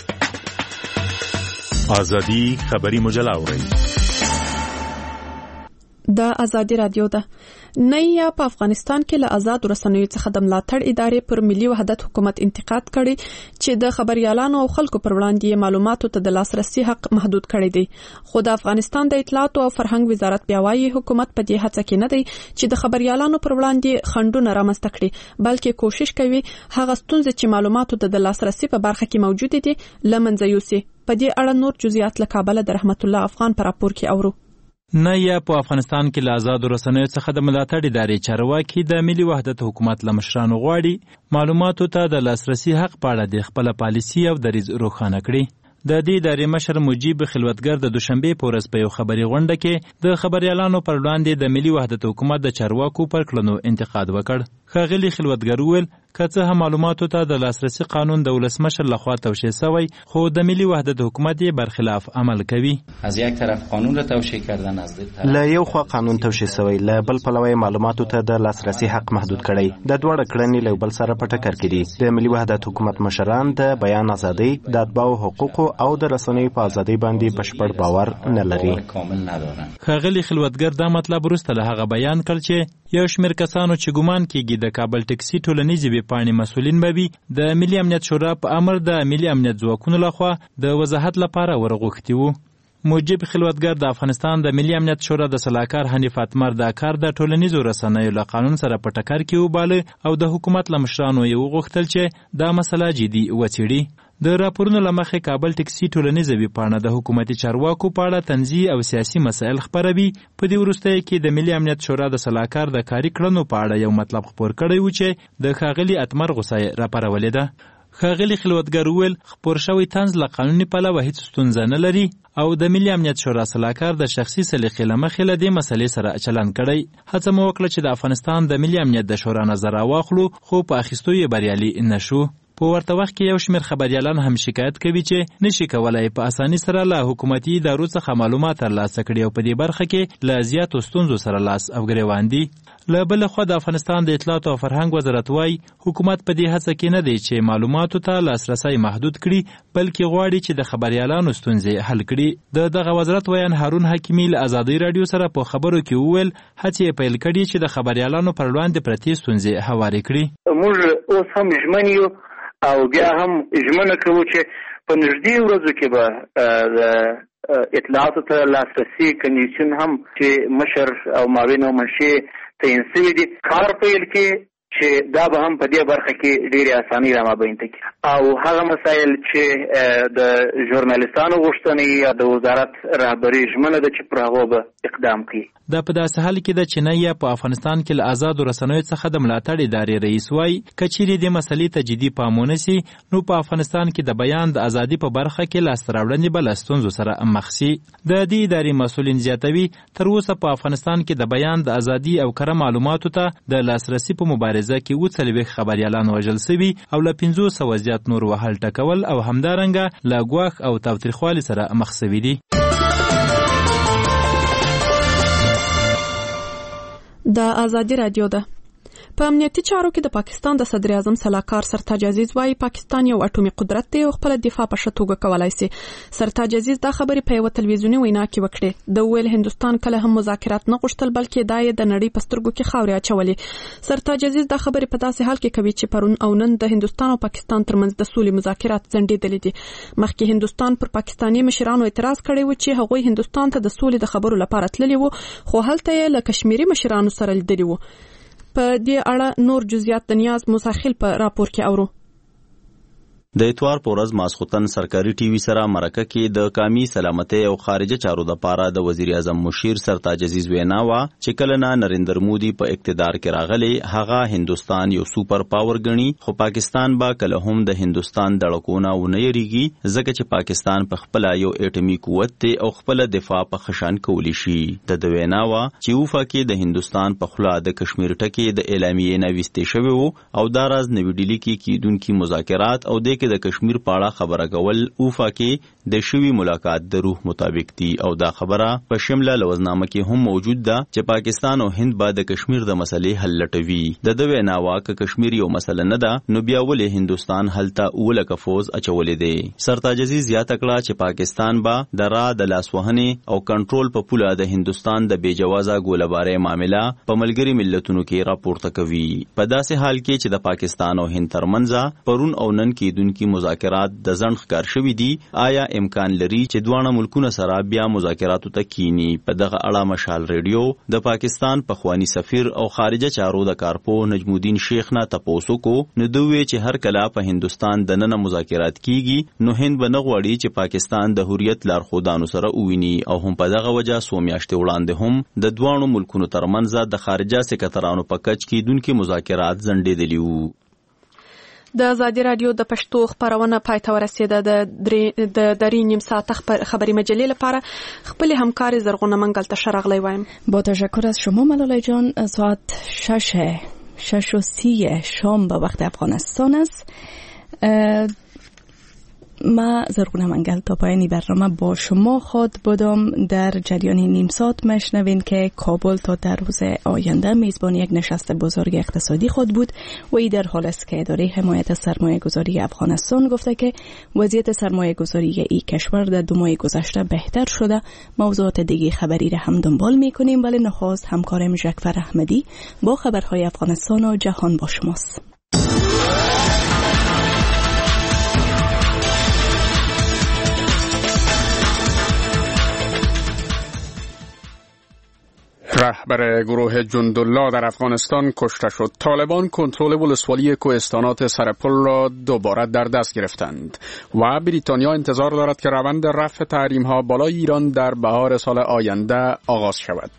ازادي خبري مجله اورئ.
د ازادي رادیو ده. نیا په افغانستان کې له آزاد رسنیو څخه د ملاتړ ادارې پر ملي وحدت حکومت انتقاد کړي چې د خبريالانو او خلکو پر وړاندې معلوماتو ته د لاسرسي حق محدود کړي دي. خو د افغانستان د اطلاعات او فرهنګ وزارت بیا وايي حکومت په دې هڅه کې نه دی چې د خبريالانو پر وړاندې خنډونه رامنځته کړي بلکې کوشش کوي هغه ستونزې چې معلوماتو ته د لاسرسي په برخه کې موجود دي لمنځه یوسي. په دې اړه نور جزئیات له کابل د رحمت الله افغان پر راپور کې اورو.
نیا په افغانستان کې له آزاد رسنیو څخه د ملاتړ ادارې چارواکي د ملي وحدت حکومت له مشرانو غواړي معلوماتو ته د لاسرسي حق په اړه د خپل پالیسي او دریځ روښانه کړي. د دې ادارې مشر مجیب خلوتګر د دوشنبه په ورځ په یو خبري غونډه کې د خبريالانو پر وړاندې د ملي وحدت حکومت د چارواکو پر کړنو انتقاد وکړ. ښاغلي خلوتګر وویل که څه هم معلوماتو ته د لاسرسي قانون د ولسمشر لخوا توشیح شوی خو د ملي وحدت حکومت یې برخلاف عمل کوي.
از یک طرف قانون را توشیح کردن، از
له یو خوا قانون توشیح شوی، له بل پلوه معلوماتو ته د لاسرسي حق محدود کړی. د دواړه کړنې له بل سره په ټکر کې دي. د ملي وحدت حکومت مشران د بیان ازادي، د اتباعو حقوقو او د رسنیو په ازادي باندې بشپړ باور نه لري.
ښاغلي خلوتګر دا مطلب وروسته له هغه بیان کړ چې یو شمېر کسانو چې ګمان کېږي د کابل ټکسي ټولنیزې ویبپاڼې مسؤلین به وي د ملي امنیت شورا په امر د ملي امنیت ځواکونو لخوا د وضاحت لپاره ورغوښتي وو. مجیب خلوتګر د افغانستان د ملي امنیت شورا د سلاکار حنیف اتمر دا کار د ټولنیزو رسنیو له قانون سره په ټکر کې وباله او د حکومت له مشرانو یې وغوښتل چې دا مسله جدي وڅېړي. د راپورونو له مخې کابل ټکسي ټولنیزه ویبپاڼه د حکومتي چارواکو په اړه طنزي او سیاسي مسایل خپروي. په دې وروستیو کې د ملي امنیت شورا د سلاکار د کاري کړنو په اړه یو مطلب خپور کړی و چې د ښاغلي اتمر غوسه یې راپارولې ده. ښاغلي خلوتګر وویل خپور شوی طنز له قانوني پلوه هیڅ ستونزه نه لري او د ملي امنیت شورا سلاکار د شخصي سلیقې له مخې له دې مسلې سره چلند کړی. هڅه مو وکړه چې د افغانستان د ملي امنیت د شورا نظر راواخلو خو په اخیستو یې بریالي نه شو. په ورته وخت کې یو شمېر خبریالان هم شکایت کوي چې نشي کولای په اساني سره له حکومتي ادارو څخه معلومات ترلاسه کړي او په دې برخه کې له زیاتو ستونزو سره لاس او ګریوان دي. له بل خوا د افغانستان د اطلاعات او فرهنګ وزارت وایي حکومت په دې هڅه کې نه دی چې معلوماتو ته لاسرسی محدود کړي بلکې غواړي چې د خبریالانو ستونزې حل کړي. دغه وزارت ویان هارون حکیمي له ازادۍ راډیو سره په خبرو کې وویل هڅې یې پیل کړي چې د خبریالانو پر وړاندې پرتې ستونزې هوارې کړي.
موږ اوس هم ژمن یو او بیا هم ژمنه کوو چې په نږدې ورځو کې به د اطلاعاتو ته لاسرسي کمیسیون هم چې مشر او معاون او منشي تعیین شوي دي کار پیل کړي چې دا به هم په دې برخه کې ډېرې اسانۍ رامابینځ کړي او هغه مسایل چې د ژورنالیستانو غوښتنې یا د وزارت رهبري ژمنه ده چې پر هغو به اقدام کوي.
دا په داسې حال کې ده چې نه یې په افغانستان کې له آزادو رسنیو څخه د ملاتړ ادارې رئیس وایي که چیرې دې مسلې ته جدي پام ونه سي نو په افغانستان کې د بیان د ازادي په برخه کې لاسته راوړنې به له ستونزو سره مخ سي. د دې ادارې مسؤلین زیاتوي تر اوسه په افغانستان کې د بیان د ازادي او کره معلوماتو ته د لاسرسي په مبارزه کې 40 خبریالان وژل شوي او له 500 زیات نور وهل ټکول او همدارنګه له ګواښ او تاوتریخوالي سره مخ شوي دي.
د ازادي رادیو ده. په امنیتي چارو کې د پاکستان د صدر اعظم سلاکار سرتاج عزیز وايي پاکستان یو اټومي قدرت دی او خپل دفاع په ښه توګه کولای شي. سرتاج عزیز دا خبرې په یو تلویزیونی وینا کې وکړې. د ویل هندستان کله هم مذاکرات نه غوښتل بلکې دا یې د نړۍ په سترګو کې خاورې اچولې. سرتاج عزیز دا خبرې په داسې حال کې کوي چې پرون او نن د هندستان او پاکستان ترمنځ د سولې مذاکرات ځنډېدلې دي. مخکې هندستان پر پاکستاني مشرانو اعتراض کړی و چې هغوی هندستان ته د سولې د خبرو لپاره تللي وو خو هلته یې له کشمیري مشرانو سره لیدلي وو. په دې اړه نور جزئیات د نیاز مساخیل په راپور کې اورو.
د اتوار په ورځ ماسخوتن سرکاري ټي وي سره مرکه کې د قومي سلامتۍ او خارجه چارو د پاره د وزیر اعظم مشیر سرتاج عزیز وینا وا چې کله نه نریندر مودي په اقتدار کې راغلی هغه هندستان یو سوپر پاور ګڼي خو پاکستان با کله هم د هندستان دړکونه ونه یریږي ځکه چې پاکستان په خپل یو اټومي قوت ته او خپل دفاع په خشن کولی شي. د وینا وا چې وفا کې د هندستان په خلا د کشمیر ټکی د اعلامیې نه وستې شوی وو او دا راز نوې ډیلی کې کیدونکو مذاکرات او د کشمیر په اړه خبره کول اوفا کې د شوی ملاقات د روح مطابق دي او دا خبره په شمله لوزنامه کې هم موجود ده چې پاکستان او هند به د کشمیر د مسلې حل لټوي. د ویناوا ک کشمیر یو مسله نه ده نو بیا ولې هندستان هلته اولکه فوز اچولې دي. سرتاج عزیز زیاته کړه چې پاکستان به د را د لاسوهنې او کنټرول په پوله د هندستان د بیجوازه ګولبارۍ معاملې په ملګری ملتونو کې راپورته کوي. په داسې حال کې چې د پاکستان او هند ترمنځ پرون او نن کې دونکو مذاکرات د ځنډ ښکار شوي دي آیا امکان لري چې دواړه ملکونه سره بیا مذاکراتو ته کینی. په دغه اړه مشال ریډیو د پاکستان پخوانی سفیر او خارجه چارو د کارپو نجم الدین شیخ نه تپوسو کو نو دوی چې هر کله په هندستان د نن مذاکرات کیږي نو هند به نه غواړي چې پاکستان د حریت لارښودانو سره وویني او هم په دغه وجه څو میاشتې وړاندې هم د دواړو ملکونو ترمنځ د خارجه سکرټرانو په کچ کې دونکو مذاکرات ځنډېدلي وو.
د ازادي رادیو د پښتو خبرونه پای ته ورسیده. د درې نیم ساعت خبری مجله لپاره خپل همکار زرغونه منګل ته شرغلی وایم.
با تشکر از شما ملالای جان. ساعت 6:30 شام به وقت افغانستان است. ما زرغونه منگل تا پایانی برنامه با شما خود بودم. در جریان نیم ساعت مشنوین که کابل تا در روز آینده میزبان یک نشست بزرگ اقتصادی خود بود و این در حال است که اداره حمایت سرمایه گذاری افغانستان گفته که وضعیت سرمایه گذاری این کشور در 2 ماه گذشته بهتر شده. موضوعات دیگه خبری را هم دنبال میکنیم، ولی نخست همکارم جعفر احمدی با خبرهای افغانستان و جهان با شماست.
رهبر گروه جندالله در افغانستان کشته شد. طالبان کنترل ولسوالی کوهستانات سرپل را دوباره در دست گرفتند و بریتانیا انتظار دارد که روند رفع تحریم‌ها بالای ایران در بهار سال آینده آغاز شود.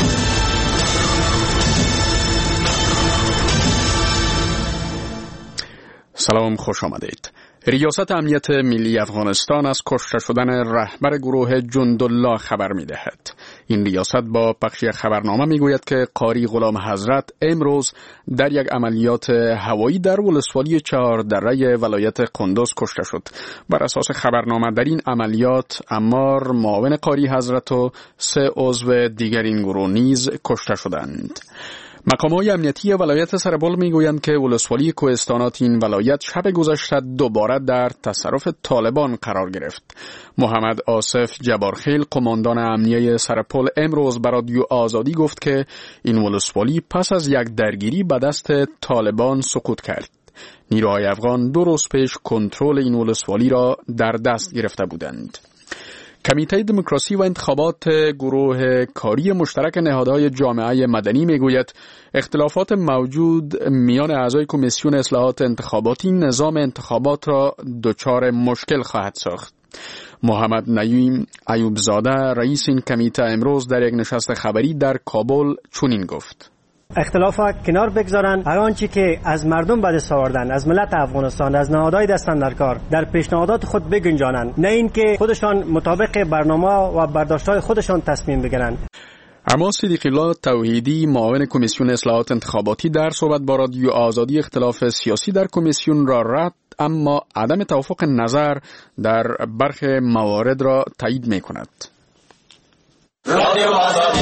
سلام، خوش آمدید. ریاست امنیت ملی افغانستان از کشته شدن رهبر گروه جندالله خبر می‌دهد. این ریاست با پخش خبرنامه میگوید که قاری غلام حضرت امروز در یک عملیات هوایی در ولسوالی 4 دره ولایت قندوز کشته شد. بر اساس خبرنامه در این عملیات عمار، معاون قاری حضرت و 3 عضو دیگر این گروه نیز کشته شدند. مقامات امنیتی ولایت سرپل میگویند که ولسوالی کوهستانات این ولایت شب گذشته دوباره در تصرف طالبان قرار گرفت. محمد آصف جبارخیل، قماندان امنیه سرپل، امروز به رادیو آزادی گفت که این ولسوالی پس از یک درگیری به دست طالبان سقوط کرد. نیروهای افغان 2 روز پیش کنترل این ولسوالی را در دست گرفته بودند. کمیته دموکراسی و انتخابات گروه کاری مشترک نهادهای جامعه مدنی میگوید اختلافات موجود میان اعضای کمیسیون اصلاحات انتخاباتی نظام انتخابات را دچار مشکل خواهد ساخت. محمد نعیم ایوبزاده، رئیس این کمیته، امروز در یک نشست خبری در کابل چنین گفت:
اختلاف کنار بگذارن، هر آنچه که از مردم به دست آوردن، از ملت افغانستان، از نهادهای دستن در کار، در پیشنهادات خود بگنجانند، نه اینکه خودشان مطابق برنامه و برداشت‌های خودشان تصمیم بگیرند.
اما صدیق الله توحیدی، معاون کمیسیون اصلاحات انتخاباتی، در صحبت با رادیو آزادی اختلاف سیاسی در کمیسیون را رد، اما عدم توافق نظر در برخی موارد را تایید می‌کند. رادیو آزادی.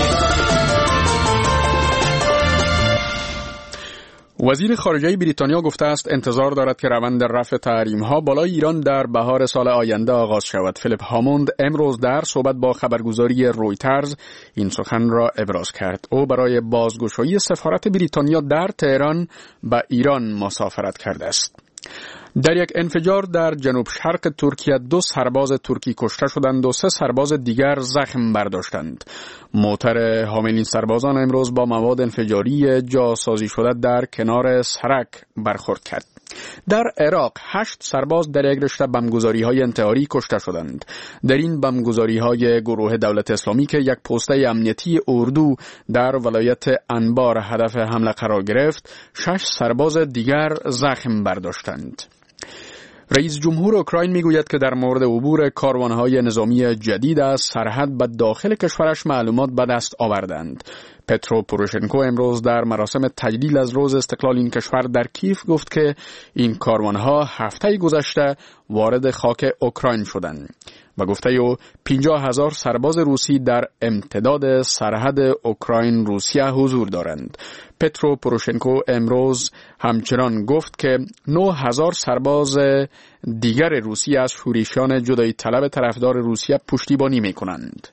وزیر خارجه بریتانیا گفته است انتظار دارد که روند رفع تحریم‌ها بالای ایران در بهار سال آینده آغاز شود. فیلیپ هاموند امروز در صحبت با خبرگزاری رویترز این سخن را ابراز کرد. او برای بازگشایی سفارت بریتانیا در تهران به ایران مسافرت کرده است. در یک انفجار در جنوب شرق ترکیه 2 سرباز ترکی کشته شدند و 3 سرباز دیگر زخم برداشتند. موتر حامل این سربازان امروز با مواد انفجاری جاسازی شده در کنار سرک برخورد کرد. در عراق 8 سرباز در یک رشته بمبگذاری‌های انتحاری کشته شدند. در این بمبگذاری‌های گروه دولت اسلامی که یک پسته امنیتی اردو در ولایت انبار هدف حمله قرار گرفت، 6 سرباز دیگر زخم برداشتند. رئیس جمهور اوکراین میگوید که در مورد عبور کاروانهای نظامی جدید از سرحد به داخل کشورش معلومات به دست آوردند. پترو پوروشنکو امروز در مراسم تجلیل از روز استقلال این کشور در کیف گفت که این کاروانها هفته گذشته وارد خاک اوکراین شدند. و گفته او 50,000 سرباز روسی در امتداد سرحد اوکراین روسیه حضور دارند. پترو پوروشنکو امروز همچنان گفت که 9,000 سرباز دیگر روسیه از شورشیان جدایی طلب طرفدار روسیه پشتیبانی می کنند.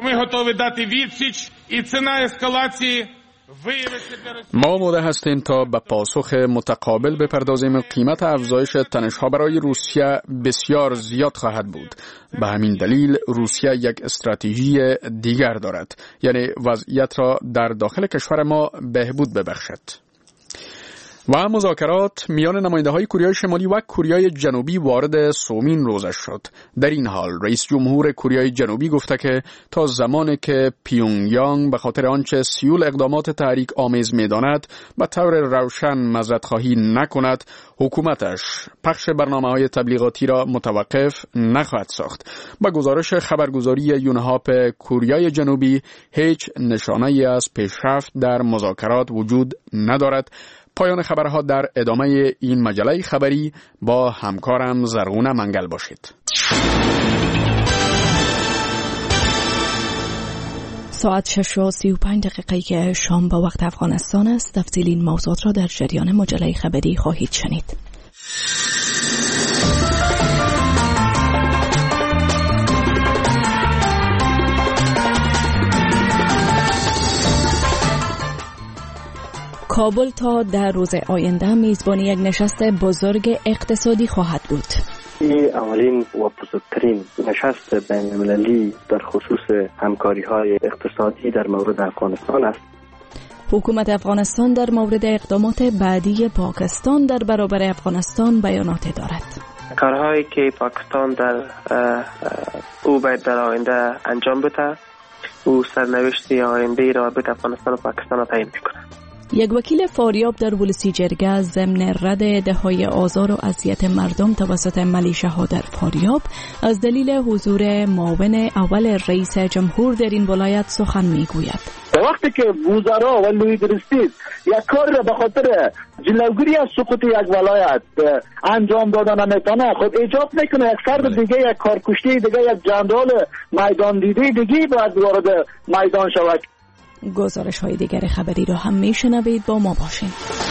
ما آماده هستیم تا به پاسخ متقابل بپردازیم. قیمت افزایش تنش‌ها برای روسیه بسیار زیاد خواهد بود. به همین دلیل روسیه یک استراتژی دیگر دارد، یعنی وضعیت را در داخل کشور ما بهبود ببخشد. و مذاکرات میان نماینده‌های کره شمالی و کره جنوبی وارد سومین روزش شد. در این حال رئیس جمهور کره جنوبی گفته که تا زمانی که پیونگیانگ به خاطر آنچه سیول اقدامات تحریک آمیز می‌داند به طور روشن معذرت‌خواهی نکند، حکومتش پخش برنامه‌های تبلیغاتی را متوقف نخواهد ساخت. با گزارش خبرگزاری یونهاپ کره جنوبی، هیچ نشانه‌ای از پیشرفت در مذاکرات وجود ندارد. پایان خبرها در ادامه این مجله خبری با همکارم زرغونه منگل باشید.
ساعت 6:35 که شام با وقت افغانستان است. تفصیل این موضوعات را در جریان مجله خبری خواهید شنید. کابل تا در روز آینده میزبان یک نشست بزرگ اقتصادی خواهد بود.
این اولین و بزرگترین نشست بین المللی در خصوص همکاری‌های اقتصادی در مورد افغانستان است.
حکومت افغانستان در مورد اقدامات بعدی پاکستان در برابر افغانستان بیانات دارد.
کارهایی که پاکستان در او باید در آینده انجام بده، او سرنوشت آینده روابط افغانستان و پاکستان را تعیین می‌کند.
یک وکیل فاریاب در ولسی جرگه ضمن رد دههای آزار و اذیت مردم توسط ملیشه‌ها در فاریاب از دلیل حضور معاون اول رئیس جمهور در این ولایت سخن میگوید.
وقتی که وزرا و لوی درستید یک کار را به خاطر جلوگیری از سقوط یک ولایت انجام دادن نمیتونه، خب ایجاب میکنه یک فرد دیگه، یک کارکشته دیگه، یک جنرال میدان دیده دیگه باید وارد میدان شود.
گزارش های دیگر خبری را هم میشنوید، با ما باشین.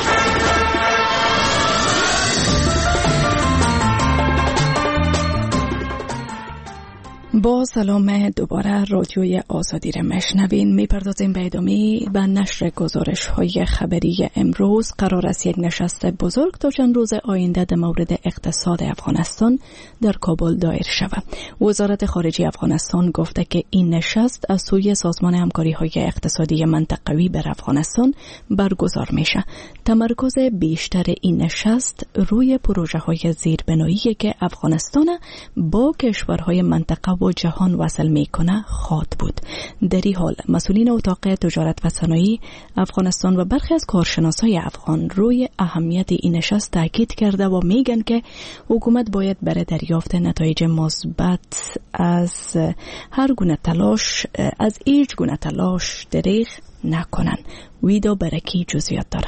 با سلام دوباره رادیوی آزادی را میشنوین. میپردازیم به ادامه به نشر گزارش های خبری امروز. قرار است یک نشست بزرگ تا چند روز آینده در مورد اقتصاد افغانستان در کابل دایر شود. وزارت خارجه افغانستان گفته که این نشست از سوی سازمان همکاری های اقتصادی منطقوی بر افغانستان برگزار میشه. تمرکز بیشتر این نشست روی پروژه های زیربنایی که افغانستان با کشورهای منطقه و جهان وصل میکنه خواهد بود. در این حال مسئولین اتاق تجارت و صنایع افغانستان و برخی از کارشناسای افغان روی اهمیت این نشست تاکید کرده و میگن که حکومت باید برای دریافت نتایج مثبت از هیچ گونه تلاش دریغ نکنن. ویدا برکی جزئیات داره.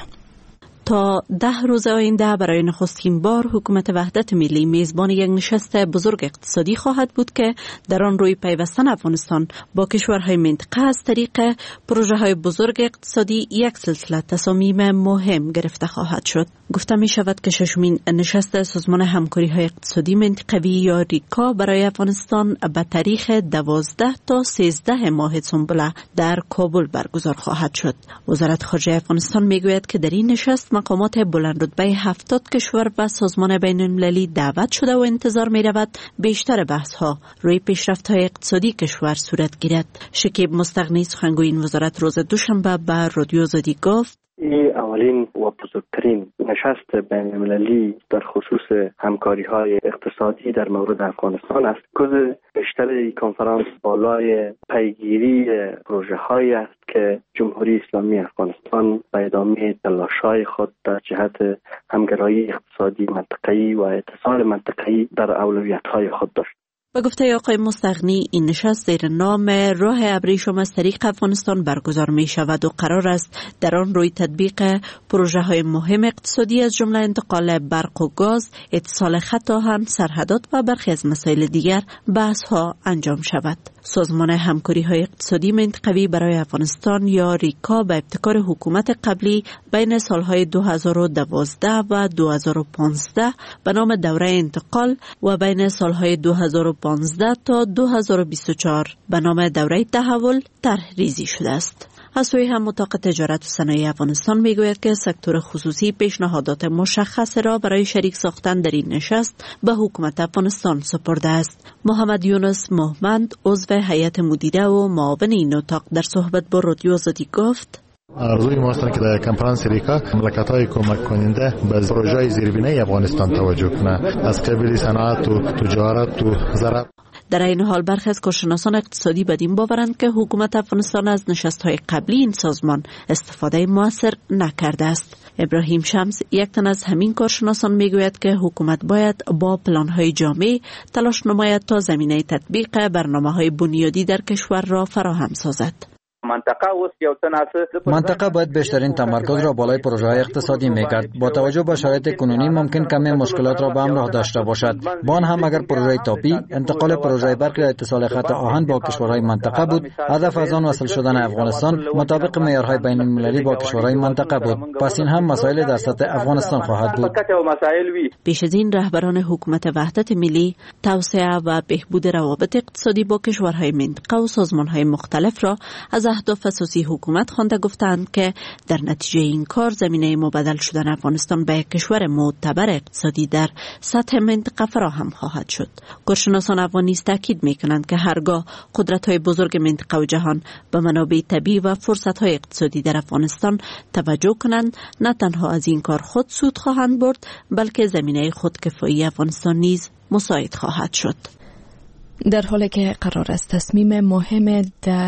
تا 10 روز آینده برای نخستین بار حکومت وحدت ملی میزبان یک نشست بزرگ اقتصادی خواهد بود که در آن روی پیوستن افغانستان با کشورهای منطقه از طریق پروژه‌های بزرگ اقتصادی یک سلسله تصامیم مهم گرفته خواهد شد. گفته می شود که ششمین نشست سازمان همکاری‌های اقتصادی منطقوی یا ریکا برای افغانستان به تاریخ 12 تا 13 ماه سنبله در کابل برگزار خواهد شد. وزارت خارجه افغانستان میگوید که در این نشست مقامات بلند رتبه 70 کشور و سازمان بین المللی دعوت شده و انتظار می رود بیشتر بحث ها روی پیشرفت های اقتصادی کشور صورت گیرد. شکیب مستغنی سخنگوی این وزارت روز دوشنبه به رادیو آزادی گفت
این اولین و بزرگترین نشست بین المللی در خصوص همکاری‌های اقتصادی در مورد افغانستان است. جزء بیشتر این کنفرانس بالای پیگیری پروژه‌هایی است که جمهوری اسلامی افغانستان به ادامه تلاش‌های خود در جهت همگرایی اقتصادی منطقه‌ای و اتصال منطقه‌ای در اولویت‌های خود داشت.
به گفته آقای مستغنی این نشست زیر نام راه ابریشم از طریق افغانستان برگزار می شود و قرار است در آن روی تطبیق پروژه های مهم اقتصادی از جمله انتقال برق و گاز، اتصال خط آهن، سرحدات و برخی از مسائل دیگر بحث ها انجام شود. سازمان همکاری های اقتصادی منطقوی برای افغانستان یا ریکا به ابتکار حکومت قبلی بین سالهای 2012 و 2015 به نام دوره انتقال و بین سالهای 2015 تا 2024 به نام دوره تحول طرح ریزی شده است. از سوی هم اتاق تجارت و صنایع افغانستان میگوید که سکتور خصوصی پیشنهادات مشخص را برای شریک ساختن در این نشست به حکومت افغانستان سپرده است. محمد یونس محمد عضو هیئت مدیره و معاون این اتاق در صحبت با رادیو آزادی گفت
آرزوی ماست که در کنفرانس ریکا مملکت‌های کمک کننده به پروژه زیربنای افغانستان توجه کنه از قبیل صنعت و تجارت و زراعت.
در این حال برخی از کارشناسان اقتصادی بدین باورند که حکومت افغانستان از نشست‌های قبلی این سازمان استفاده موثر نکرده است. ابراهیم شمس یک تن از همین کارشناسان میگوید که حکومت باید با پلان‌های جامع تلاش نماید تا زمینه تطبیق برنامه‌های بنیادی در کشور را فراهم سازد.
منطقه باید بیشترین تمرکز را بالای پروژه‌های اقتصادی میکرد. با توجه به شرایط کنونی ممکن کمی مشکلات را به همراه داشته باشد. با آن هم اگر پروژه تاپی، انتقال پروژه برق یا اتصال خط آهن با کشورهای منطقه بود، هدف از آن وصل شدن افغانستان مطابق معیارهای بین‌المللی با کشورهای منطقه بود. پس این هم مسائل در سطح افغانستان خواهد بود.
پیش از این رهبران حکومت وحدت ملی توسعه و بهبود روابط اقتصادی با کشورهای منطقه و سازمان‌های مختلف را از اهداف اساسی حکومت خوانده گفتند که در نتیجه این کار زمینه مبادل شدن افغانستان به یک کشور معتبر اقتصادی در سطح منطقه فراهم خواهد شد. کارشناسان افغانی تاکید می‌کنند که هرگاه قدرت‌های بزرگ منطقه و جهان به منابع طبیعی و فرصت‌های اقتصادی در افغانستان توجه کنند، نه تنها از این کار خود سود خواهند برد، بلکه زمینه خودکفایی افغانستان نیز مساعد خواهد شد.
در حالی که قرار است تصمیم مهم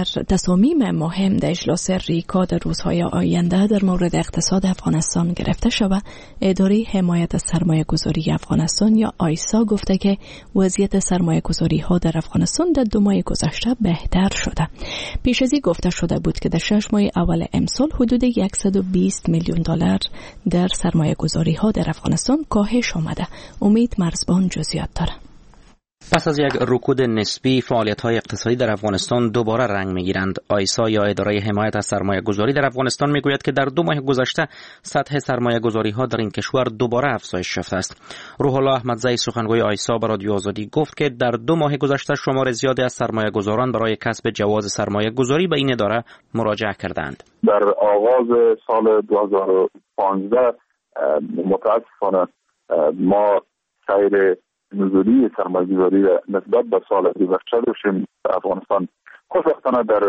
در اجلاس ریکا در روزهای آینده در مورد اقتصاد افغانستان گرفته شود، اداره حمایت از سرمایه گذاری افغانستان یا آیسا گفته که وضعیت سرمایه گذاری ها در افغانستان در 2 ماه گذشته بهتر شده. پیش از این گفته شده بود که در 6 ماه اول امسال حدود 120 میلیون دلار در سرمایه گذاری ها در افغانستان کاهش آمده. امید مرزبان جزئیات داره.
پس از یک رکود نسبی، فعالیت‌های اقتصادی در افغانستان دوباره رنگ می‌گیرند. آیسا یا اداره حمایت از سرمایه‌گذاری در افغانستان می‌گوید که در 2 ماه گذشته سطح سرمایه‌گذاری‌ها در این کشور دوباره افزایش یافته است. روح الله احمدزی سخنگوی آیسا به رادیو آزادی گفت که در 2 ماه گذشته شمار زیادی از سرمایه‌گذاران برای کسب جواز سرمایه‌گذاری به این اداره مراجعه کردند.
در آغاز سال 2015 متأسفانه ما سیر نزولی سرمایه‌گذاری نسبت به سال گذشته داشتیم. افغانستان خوشبختانه در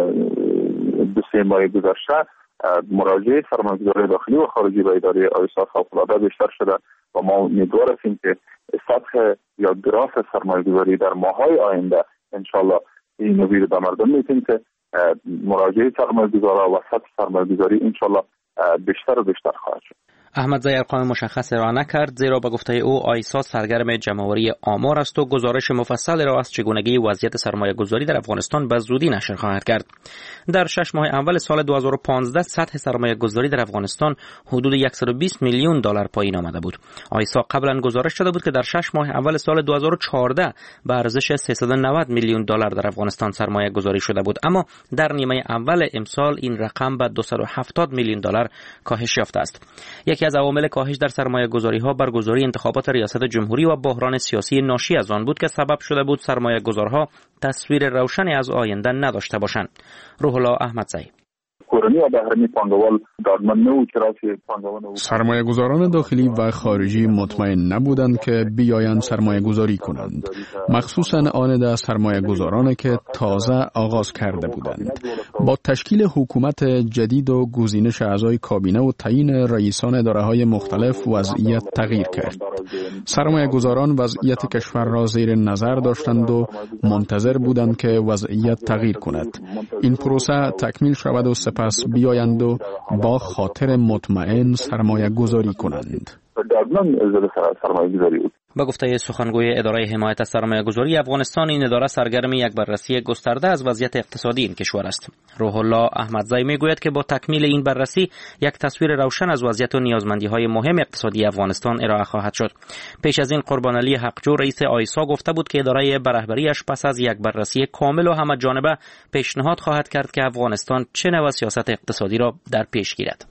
2-3 ماه گذشته مراجعه سرمایه‌گذاری داخلی و خارجی به اداره آیسا فوق‌العاده بیشتر شده و ما امیدوار هستیم که سطح یا گراف سرمایه‌گذاری در ماه‌های آینده انشالله این نوید به مردم میتیم که مراجعه سرمایه‌گذارا و سطح سرمایه‌گذاری انشالله بیشتر و بیشتر خواهد شد.
احمدزی ارقام مشخص را نکرد، زیرا به گفته او آیسا سرگرم جمع‌آوری آمار است و گزارش مفصل را از چگونگی وضعیت سرمایه‌گذاری در افغانستان به زودی نشر خواهد کرد. در 6 ماه اول سال 2015 سطح سرمایه‌گذاری در افغانستان حدود 120 میلیون دلار پایین آمده بود. آیسا قبلا گزارش داده بود که در 6 ماه اول سال 2014 به ارزش 390 میلیون دلار در افغانستان سرمایه‌گذاری شده بود، اما در نیمه اول امسال این رقم به 270 میلیون دلار کاهش یافته است. یکی از عوامل کاهش در سرمایه‌گذاری‌ها برگزاری انتخابات ریاست جمهوری و بحران سیاسی ناشی از آن بود که سبب شده بود سرمایه‌گذارها تصویر روشنی از آینده نداشته باشند. روح الله احمدزی
سرمایه‌گذاران داخلی و خارجی مطمئن نبودند که بیایند سرمایه‌گذاری کنند، مخصوصاً آن در سرمایه‌گذارانی که تازه آغاز کرده بودند. با تشکیل حکومت جدید و گزینش اعضای کابینه و تعیین رئیسان اداره‌های مختلف وضعیت تغییر کرد. سرمایه‌گذاران وضعیت کشور را زیر نظر داشتند و منتظر بودند که وضعیت تغییر کند. این پروسه تکمیل شود و پس بیایند و با خاطر مطمئن سرمایه گذاری کنند.
با گفته سخنگوی اداره حمایت از سرمایه‌گذاری افغانستان، این اداره سرگرم یک بررسی گسترده از وضعیت اقتصادی این کشور است. روح الله احمدزی میگوید که با تکمیل این بررسی یک تصویر روشن از وضعیت و نیازمندی‌های مهم اقتصادی افغانستان ارائه خواهد شد. پیش از این قربانعلی حقجو رئیس آیسا گفته بود که اداره به رهبری‌اش پس از یک بررسی کامل و همه‌جانبه پیشنهاد خواهد کرد که افغانستان چه نوع سیاست اقتصادی را در پیش گیرد.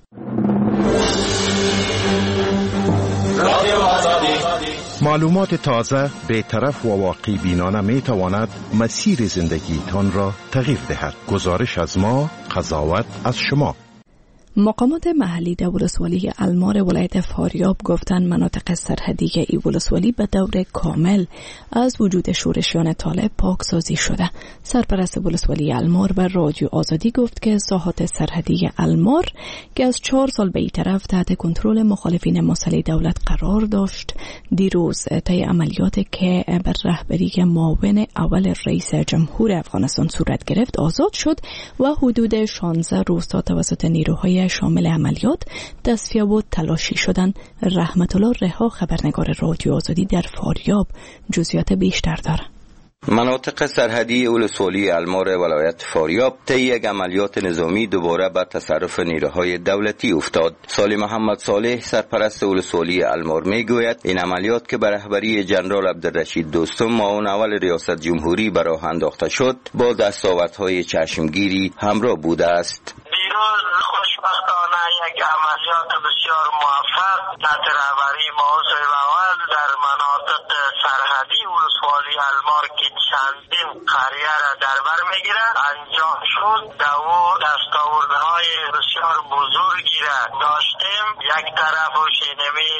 معلومات تازه، بی‌طرف و واقعی بینانه می تواند مسیر زندگیتان را تغییر دهد. گزارش از ما، قضاوت از شما.
مقامات محلی در ولسوالی المار ولایت فاریاب گفتند مناطق سرحدی این ولسوالی به دور کامل از وجود شورشیان طالب پاکسازی شده. سرپرست ولسوالی المار به رادیو آزادی گفت که ساحات سرحدی المار که از 4 سال به این طرف تحت کنترل مخالفین مسلح دولت قرار داشت، دیروز طی عملیاتی که بر رهبری معاون اول رئیس جمهور افغانستان صورت گرفت آزاد شد و حدود 16 روستا توسط نیروهای شامل عملیات تصفیه و تلاشی شدن. رحمت الله رها خبرنگار رادیو آزادی در فاریاب جزئیات بیشتر داره.
مناطق سرحدی ولسوالی المار ولایت فاریاب طی یک عملیات نظامی دوباره به تصرف نیروهای دولتی افتاد. سالی محمد صالح سرپرست ولسوالی المار میگوید این عملیات که به رهبری جنرال عبدالرشید دوستم معاون اول ریاست جمهوری به راه انداخته شد با دستاوردهای چشمگیری همراه بوده است.
خوشبختانه یک عملیات بسیار موفق تحت رهبری معاون اول در مناطق سرحدی ولسوالی المار که چندین قریه را در بر میگیرد انجام شد. دو دستاوردهای بسیار بزرگی را داشتیم. یک طرف و شینمی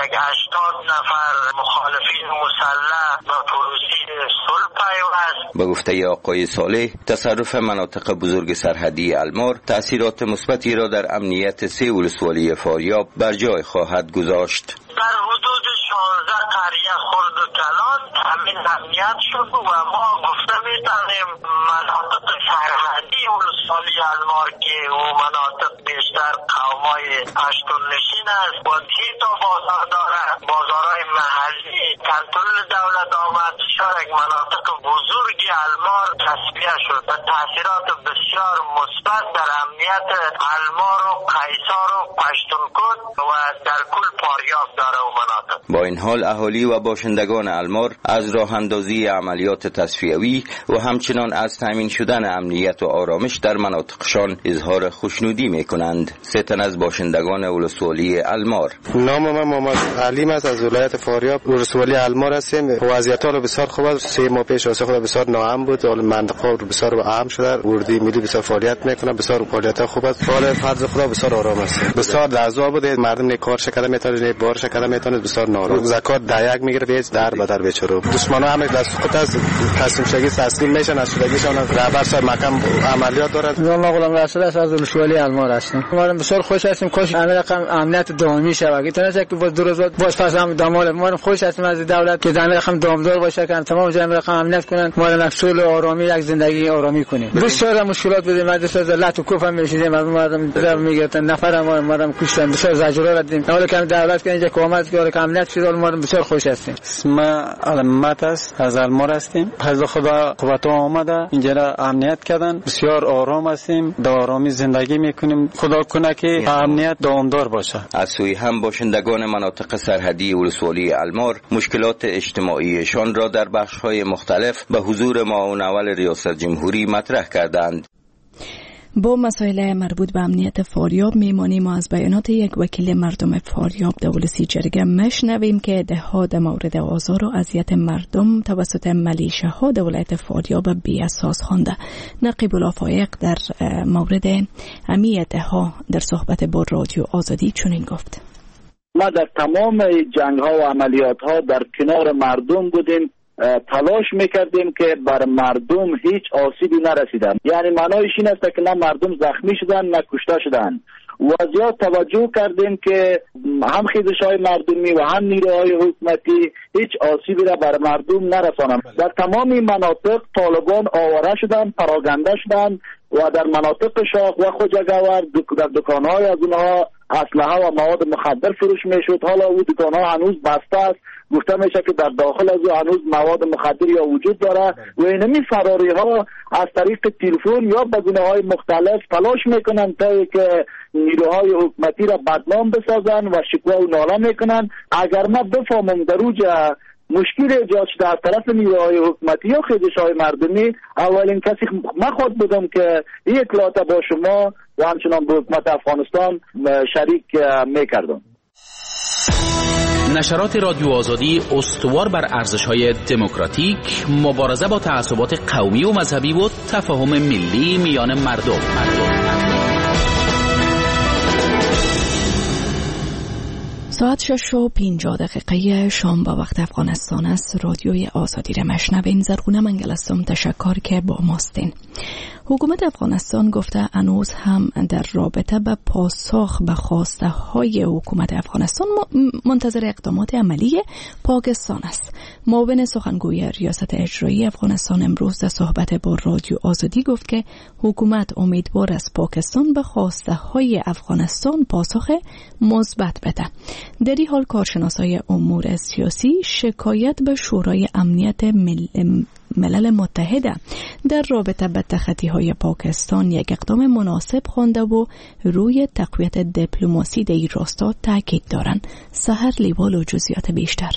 80 نفر مخالفین مسلح با پروسی صلح پیوست.
به گفته آقای صالح تصرف مناطق بزرگ سرحدی المار تأثیرات مثبتی را در امنیت 3 ولسوالی فاریاب بر جای خواهد گذاشت.
در حدود 16 قریه خرد و کلان همین امنیت شد و ما گفته میتونیم مناطق سرحدی ولسوالی المار که او مناطق بیشتر قومای پشتون نشین است و 3 تا بازار داره، بازارهای محلی کنترل دولت آمد، یک مناطق بزرگی المار تصفیه شد و تاثیرات بسیار مثبت در امنیت المار و قیصار و پشتونکوت و در کل فاریاب داره و مناطق.
با این حال اهالی و باشندگان المار از راه اندازی عملیات تصفیوی و همچنان از تامین شدن امنیت و آرامش در مناطقشان اظهار خوشنودی می کنند. 3 تن از باشندگان ولسوالی المار.
نام من محمد علیم است، از ولایت فاریاب ولسوالی المار هستیم. وضعیت حال بسیار خوب است. 3 ماه پیش واسه خود بسیار ناامن بود. حال منطقه بسیار اهم شده. وردی ملی بسیار فعالیت میکنه. بسیار فعالیت خوب است. حال فرض خدا بسیار آرام است. بسیار لحظه بود مردم نه کار شکل میتونه نه بار شکل میتونه بسیار ناراض. زکات دایق میگیره بیچ در بدر بیچاره. دشمنا هم دست خود از تسلیم شگی تسلیم میشن، از شدگیشان رهبر سر مقام عملیات دارد.
ما غلام رسول از ولسوالی المار هستیم. ما بسیار خوش هستیم. کاش امنیت دائمی شود. که که با 2 روز باز پس هم دامال ما خوش هستیم از دولت که در رقم دامدار باشه که تمام جمع رقم امنیت کنن، ما را نفسول آرامی یک زندگی آرامی کنیم. بسیار مشکلات بودیم، مدرسه ذلت و کوف هم میشیدیم، مردم در میگفتن نفر ما کشتن، بسیار زجر دادیم. حالا که دولت که اینجا حکومت که امنیت شد، ما بسیار خوش هستیم. اسم علامت است، از المار هستیم. از خدا قوت آمده اینجا را امنیت کردن، بسیار آرام هستیم، در آرامی زندگی میکنیم. خدا کنه که امنیت دامدار باشه.
از سوی هم باشندگان مناطق سرحدی ولسوالی المار مشکلات اجتماعیشان را در بخش‌های مختلف به حضور معاون اول ریاست جمهوری مطرح کردند.
با مسائل مربوط به امنیت فاریاب میمانیم و از بیانات یک وکیل مردم فاریاب در ولسی جرگه مشنویم که دهها در مورد آزار و اذیت مردم توسط ملیشه‌ها در ولایت فاریاب بی اساس خوانده. نقیب الافایق در مورد دهها در صحبت با رادیو آزادی چنین گفت:
ما در تمام جنگ ها و عملیات ها در کنار مردم بودیم، تلاش میکردیم که بر مردم هیچ آسیبی نرسیدن. یعنی معنایش این است که نه مردم زخمی شدن نه کشته شدن. و زیاد توجه کردیم که هم خیزش‌های مردمی و هم نیروهای حکومتی هیچ آسیبی را بر مردم نرسانند. در تمام مناطق طالبان آواره شدند، پراگنده شدند و در مناطق شاخ و خوجگاور در دکان‌های از اونها اسلحه و مواد مخدر فروش میشد. حالا او دکان‌ها هنوز بسته است. گفته میشه که در داخل از او هنوز مواد مخدر یا وجود داره و اینمی فراری ها از طریق تلفن یا به گونه‌های مختلف تلاش میکنن تا که نیروهای حکومتی را بدنام بسازن و شکوه و ناله میکنن. اگر ما بفهمم در اوجه مشکل ایجاد شده از طرف نیروهای حکومتی یا خیزش‌های مردمی، اولین کسی من خود بودم که این اطلاعات با شما و همچنان به حکومت افغانستان شریک میکردم.
نشرات رادیو آزادی استوار بر ارزش‌های دموکراتیک، مبارزه با تعصبات قومی و مذهبی و تفاهم ملی میان مردم.
ساعت 6:50 شام با وقت افغانستان است. رادیوی آزادی را مشنوین. زرغونه منگل هستم. تشکر که با ماستین. حکومت افغانستان گفته هنوز هم در رابطه به پاسخ به خواسته های حکومت افغانستان منتظر اقدامات عملی پاکستان است. معاون سخنگوی ریاست اجرایی افغانستان امروز در صحبت با رادیو آزادی گفت که حکومت امیدوار است پاکستان به خواسته های افغانستان پاسخ مثبت بده. در این حال کارشناسای امور سیاسی شکایت به شورای امنیت ملل متحده در رابطه با تخطی‌های پاکستان یک اقدام مناسب خوانده و روی تقویت دیپلماسی در این راستا تاکید دارند. سحر لیوال و جزئیات بیشتر.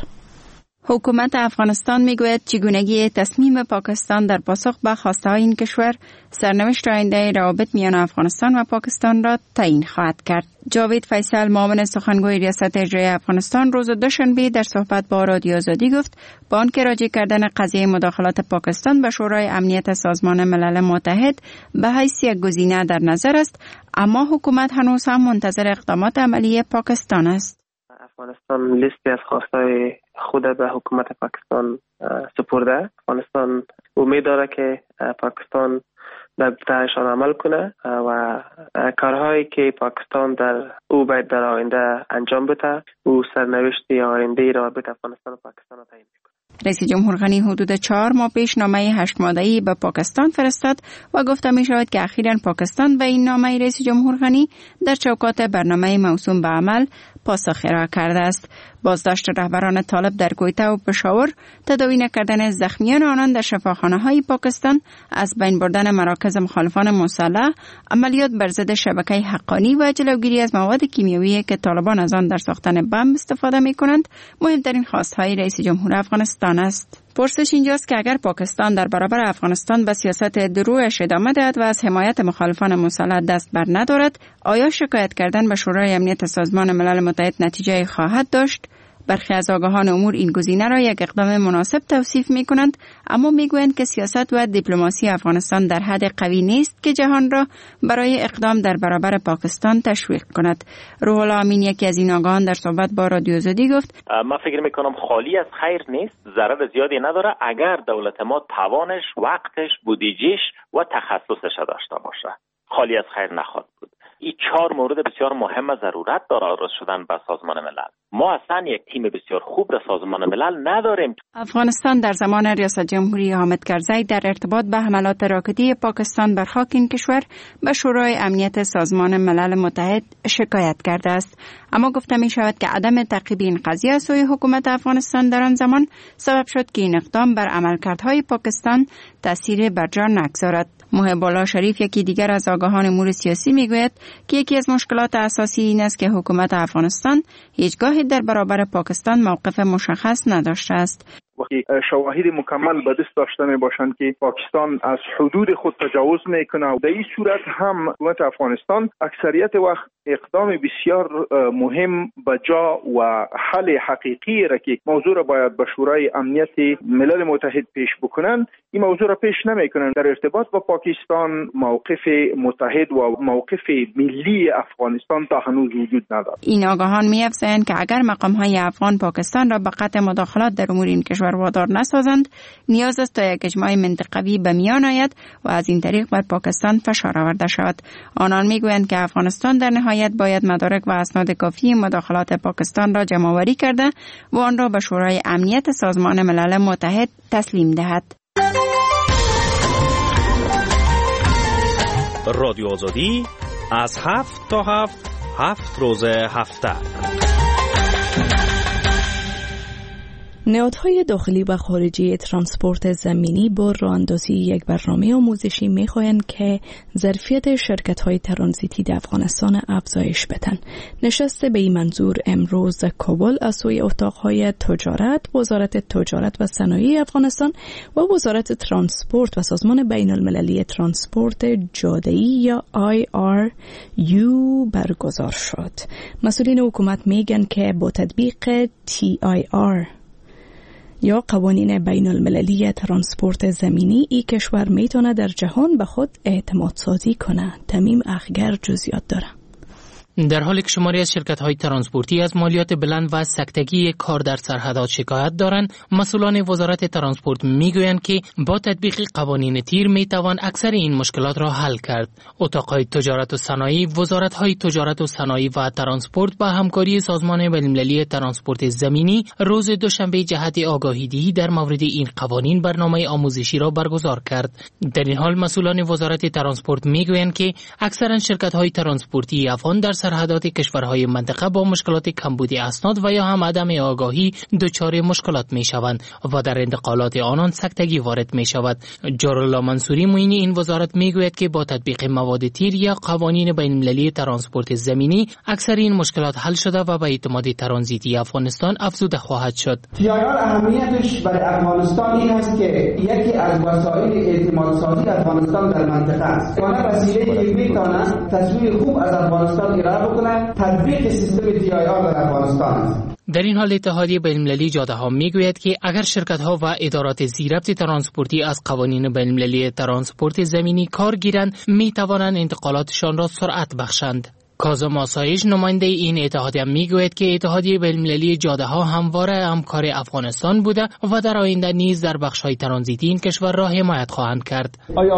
حکومت افغانستان میگوید چگونگی تصمیم پاکستان در پاسخ به خواسته‌های این کشور سرنوشت آینده روابط میان افغانستان و پاکستان را تعیین خواهد کرد. جاوید فیصل معاون سخنگوی ریاست اجرایی افغانستان روز دوشنبه در صحبت با رادیو آزادی گفت با آنکه راجع کردن قضیه مداخلات پاکستان به شورای امنیت سازمان ملل متحد به حیث یک گزینه در نظر است، اما حکومت هنوز هم منتظر اقدامات عملی پاکستان است.
افغانستان لیستی از خواستهای خود به حکومت پاکستان سپرده. افغانستان امید داره که پاکستان در طرحشان عمل کنه و کارهایی که پاکستان او باید در آینده انجام بده او سرنوشت آینده روابط افغانستان و پاکستان را تعیین میکنه.
رئیس جمهور غنی حدود 4 ماه پیش نامه 8 ماده‌ای به پاکستان فرستاد و گفته می شود که اخیراً پاکستان به این نامه رئیس جمهور غنی در چوکات برنامه موسوم به عمل پاسخ ارائه کرده است. بازداشت رهبران طالب در کویته و پشاور، تداوی نکردن زخمیان آنان در شفاخانه‌های پاکستان، از بین بردن مراکز مخالفان مسلح، عملیات بر ضد شبکه حقانی و جلوگیری از مواد کیمیایی که طالبان از آن در ساختن بمب استفاده می‌کنند، مهمترین خواست‌های رئیس جمهور افغانستان است. پرسش اینجاست که اگر پاکستان در برابر افغانستان به سیاست دروغش ادامه دهد و از حمایت مخالفان مسلح دست بر ندارد، آیا شکایت کردن به شورای امنیت سازمان ملل متحد نتیجه خواهد داشت؟ برخی از آگاهان امور این گزینه را یک اقدام مناسب توصیف می کنند، اما می گویند که سیاست و دیپلماسی افغانستان در حد قوی نیست که جهان را برای اقدام در برابر پاکستان تشویق کند. روح الله امین یکی از این آگاهان در صحبت با رادیو آزادی گفت
من فکر می کنم خالی از خیر نیست، ضرر زیادی نداره اگر دولت ما توانش، وقتش، بودجهش و تخصصش داشته باشه. خالی از خیر نخواهد بود. این 4 مورد بسیار مهم ضرورت داره عرض شدن به سازمان ملل. ما اصلا یک تیم بسیار خوب در سازمان ملل نداریم.
افغانستان در زمان ریاست جمهوری حامد کرزی در ارتباط به حملات راکتی پاکستان بر خاک این کشور به شورای امنیت سازمان ملل متحد شکایت کرده است، اما گفته می شود که عدم تعقیب این قضیه از سوی حکومت افغانستان در آن زمان سبب شد که این اقدام بر عملکردهای پاکستان تأثیر بر جا نگذارد. محب الله شریف یکی دیگر از آگاهان امور سیاسی میگوید که یکی از مشکلات اساسی این است که حکومت افغانستان هیچگاه در برابر پاکستان موقف مشخص نداشته است.
وقتی شواهد مکمل به دست داشته می باشند که پاکستان از حدود خود تجاوز میکنه و در این صورت هم حکومت افغانستان اکثریت وقت اقدام بسیار مهم به جا و حل حقیقی را که موضوع را باید به شورای امنیت ملل متحد پیش بکنند این موضوع را پیش نمیکنند. در ارتباط با پاکستان موقف متحد و موقف ملی افغانستان تا هنوز وجود ندارد.
این آگاهان می‌افزایند که اگر مقام‌های افغان پاکستان را به قطع مداخلات در امور این کشور وادار نسازند، نیاز است تا یک اجماع منطقوی به میان آید و از این طریق بر پاکستان فشار آورده شود. آنان میگویند که افغانستان در نهایت باید مدارک و اسناد کافی مداخلات پاکستان را جمع‌آوری کرده و آن را به شورای امنیت سازمان ملل متحد تسلیم دهد.
رادیو آزادی از 7 تا 7 روز هفته.
نهادهای داخلی و خارجی ترانسپورت زمینی با راه‌اندازی یک برنامه آموزشی می‌خواهند که ظرفیت شرکت‌های ترانزیتی در افغانستان افزایش بدن. نشست به این منظور امروز در کابل از سوی اتاق‌های تجارت، وزارت تجارت و صنایع افغانستان و وزارت ترانسپورت و سازمان بین‌المللی ترانسپورت جاده‌ای یا IRU برگزار شد. مسئولین حکومت میگن که با تطبیق TIR یا قوانین بین المللی ترانسپورت زمینی ای کشور میتونه در جهان به خود اعتماد سازی کنه. تمیم اخگر جزئیات داره.
در حالی که شماری از شرکت‌های ترانسپورتی از مالیات بلند و سکتگی کار در سرحدات شکایت دارند، مسئولان وزارت ترانسپورت میگویند که با تطبیق قوانین تیر میتوان اکثر این مشکلات را حل کرد. اتاق‌های تجارت و صنایع، وزارت‌های تجارت و صنایع و ترانسپورت با همکاری سازمان بین‌المللی ترانسپورت زمینی روز دوشنبه جهت آگاهی‌دهی در مورد این قوانین برنامه آموزشی را برگزار کرد. در این حال مسئولان وزارت ترانسپورت میگویند که اکثر شرکت‌های ترانسپورتی افغان در سرحدات کشورهای منطقه با مشکلات کمبود اسناد و یا هم عدم آگاهی دچار مشکلات می‌شوند و در انتقالات آنان سکتگی وارد می‌شود. جارالله منصوری معین این وزارت میگوید که با تطبیق مواد تیر یا قوانین بین‌المللی ترانسپورت زمینی اکثر این مشکلات حل شده و به اعتماد ترانزیتی افغانستان افزوده خواهد شد.
TIR اهمیتش برای افغانستان این است که یکی از وسایل اعتماد سازی افغانستان در منطقه است. آن وسیله‌ای که می‌تواند تصویر خوب از افغانستان ارائه بکند تطبیق سیستم TIR در افغانستان است.
در این حال اتحادیه بین‌المللی جاده‌ها میگوید که اگر شرکت‌ها و ادارات ذی‌ربط ترانسپورتی از قوانین بین‌المللی ترانسپورت زمینی کار گیرند، می‌توانند انتقالاتشان را سرعت بخشند. کاظم آسایش نماینده این اتحادیه میگوید که اتحادیه بین‌المللی جاده‌ها همواره همکار افغانستان بوده و در آینده نیز در بخش‌های ترانزیتی این کشور را حمایت خواهند کرد.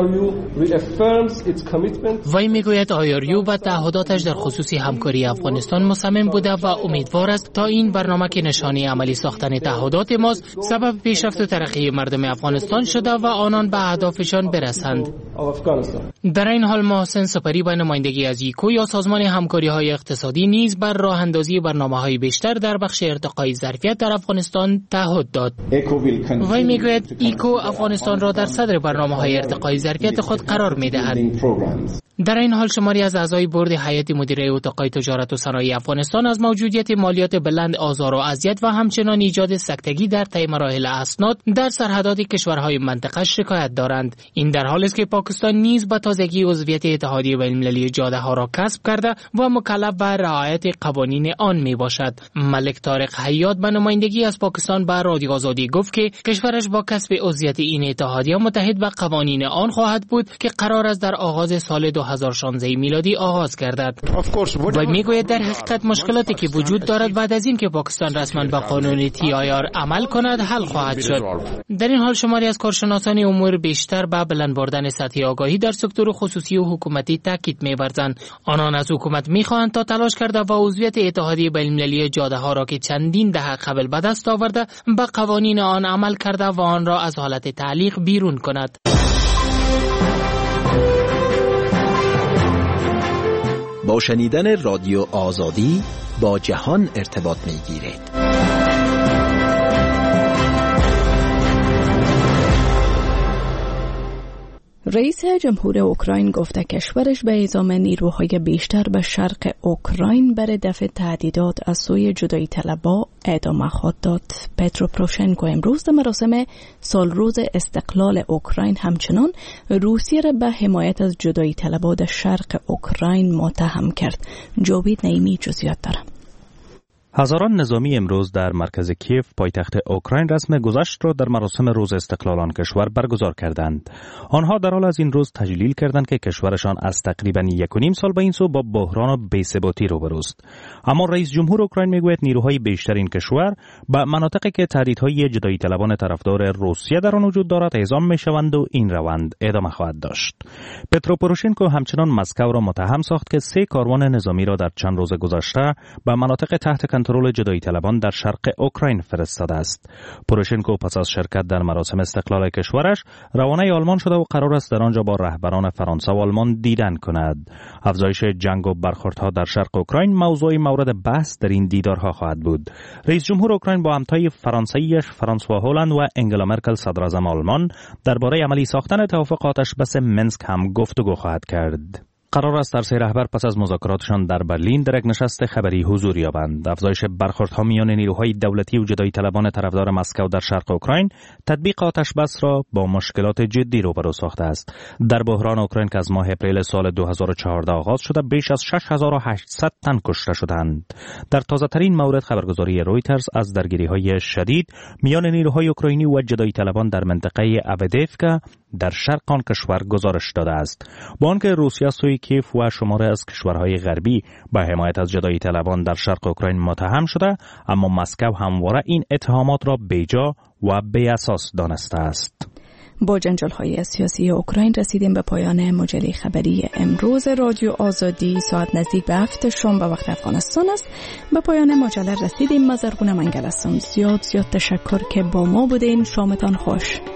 وی میگوید IRU و تعهداتش در خصوص همکاری افغانستان مصمم بوده و امیدوار است تا این برنامه که نشانه عملی ساختن تعهدات ماست سبب پیشرفت و ترقی مردم افغانستان شده و آنان به اهدافشان برسند. در این حال محسن سپری به نمایندگی از ایکو یا سازمان همکاری‌های اقتصادی نیز بر راه اندازی برنامه‌های بیشتر در بخش ارتقای ظرفیت در افغانستان تعهد داد. وی میگوید ایکو افغانستان را در صدر برنامه‌های ارتقای ظرفیت خود قرار می‌دهد. در این حال شماری از اعضای بورد هیئت مدیره اتاق‌های تجارت و صنایع افغانستان از موجودیت مالیات بلند، آزار و اذیت و همچنان ایجاد سکتگی در طی مراحل اسناد در سرحدات کشورهای منطقه شکایت دارند. این در حالی است که پاکستان نیز با تازگی عضویت اتحادیه بین‌المللی جاده‌ها را کسب کرده و مکلف به رعایت قوانین آن می باشد. ملک طارق حیات به نمایندگی از پاکستان به رادیو آزادی گفت که کشورش با کسب عضویت این اتحادیه متحد به قوانین آن خواهد بود که قرار است در آغاز سال 2016 میلادی آغاز گردد. و میگوید در حقیقت مشکلاتی که وجود دارد بعد از این که پاکستان رسما به قانون TIR عمل کند حل خواهد شد. در این حال شماری از کارشناسان امور بیشتر به بلند بردن سطح آگاهی در سکتور خصوصی و حکومتی تاکید می‌ورزند. آنان از حکومت می‌خواهند تا تلاش کرده و عضویت اتحادیه بین‌المللی جاده‌ها را که چندین دهه قبل به دست آورده به قوانین آن عمل کرده و آن را از حالت تعلیق بیرون کند.
با شنیدن رادیو آزادی با جهان ارتباط می‌گیرید.
رئیس جمهور اوکراین گفته کشورش به اعزام نیروهای بیشتر به شرق اوکراین برای دفع تهدیدات از سوی جدایی طلبها ادامه خواهد داد. پترو پروشنکو امروز در مراسم سالروز استقلال اوکراین همچنان روسیه را به حمایت از جدایی طلبها در شرق اوکراین متهم کرد. جاوید نعیمی جزئیات دارد.
هزاران نظامی امروز در مرکز کیف پایتخت اوکراین رسم گذشت را در مراسم روز استقلال آن کشور برگزار کردند. آنها در حال از این روز تجلیل کردند که کشورشان از تقریباً 1.5 سال به این سو با بحران و بی‌ثباتی روبروست. اما رئیس جمهور اوکراین میگوید نیروهای بیشتر این کشور به مناطقی که تهدیدهای جدایی طلبان طرفدار روسیه در آن وجود دارد اعزام میشوند و این روند ادامه خواهد داشت. پترو پوروشنکو همچنان مسکو را متهم ساخت که 3 کاروان نظامی را در چند روز گذشته به مناطق تحت کنترل جدایی طلبان در شرق اوکراین فرستاده است. پوروشنکو پس از شرکت در مراسم استقلال کشورش روانه آلمان شده و قرار است در آنجا با رهبران فرانسه و آلمان دیدن کند. افزایش جنگ و برخوردها در شرق اوکراین موضوع مورد بحث در این دیدارها خواهد بود. رئیس جمهور اوکراین با همتای فرانسویش فرانسوا هولند و انگلا مرکل صدر اعظم آلمان درباره عملی ساختن توافق آتش بس منسک هم گفتگو خواهد کرد. قرار است هر 3 رهبر پس از مذاکراتشان در برلین در یک نشست خبری حضور یابند. افزایش برخوردها میان نیروهای دولتی و جدایی طلبان طرفدار مسکو در شرق اوکراین تطبیق آتش بس را با مشکلات جدی روبرو ساخته است. در بحران اوکراین که از ماه اپریل سال 2014 آغاز شده بیش از 6800 تن کشته شدند. در تازه‌ترین مورد خبرگزاری رویترز از درگیری‌های شدید میان نیروهای اوکراینی و جدایی طلبان در منطقه اودیفکا در شرق آن کشور گزارش داده است. با آنکه روسیه سوی کیف و شماره از کشورهای غربی به حمایت از جدایی طلبان در شرق اوکراین متهم شده، اما مسکو همواره این اتهامات را بیجا و بی اساس دانسته است.
با جنجال‌های سیاسی اوکراین رسیدیم به پایان مجله خبری امروز رادیو آزادی. ساعت نزدیک به 7 شام به وقت افغانستان است. به پایان مجله رسیدیم. مزرگون منگل هستم. زیاد تشکر که با ما بودین. شامتان خوش.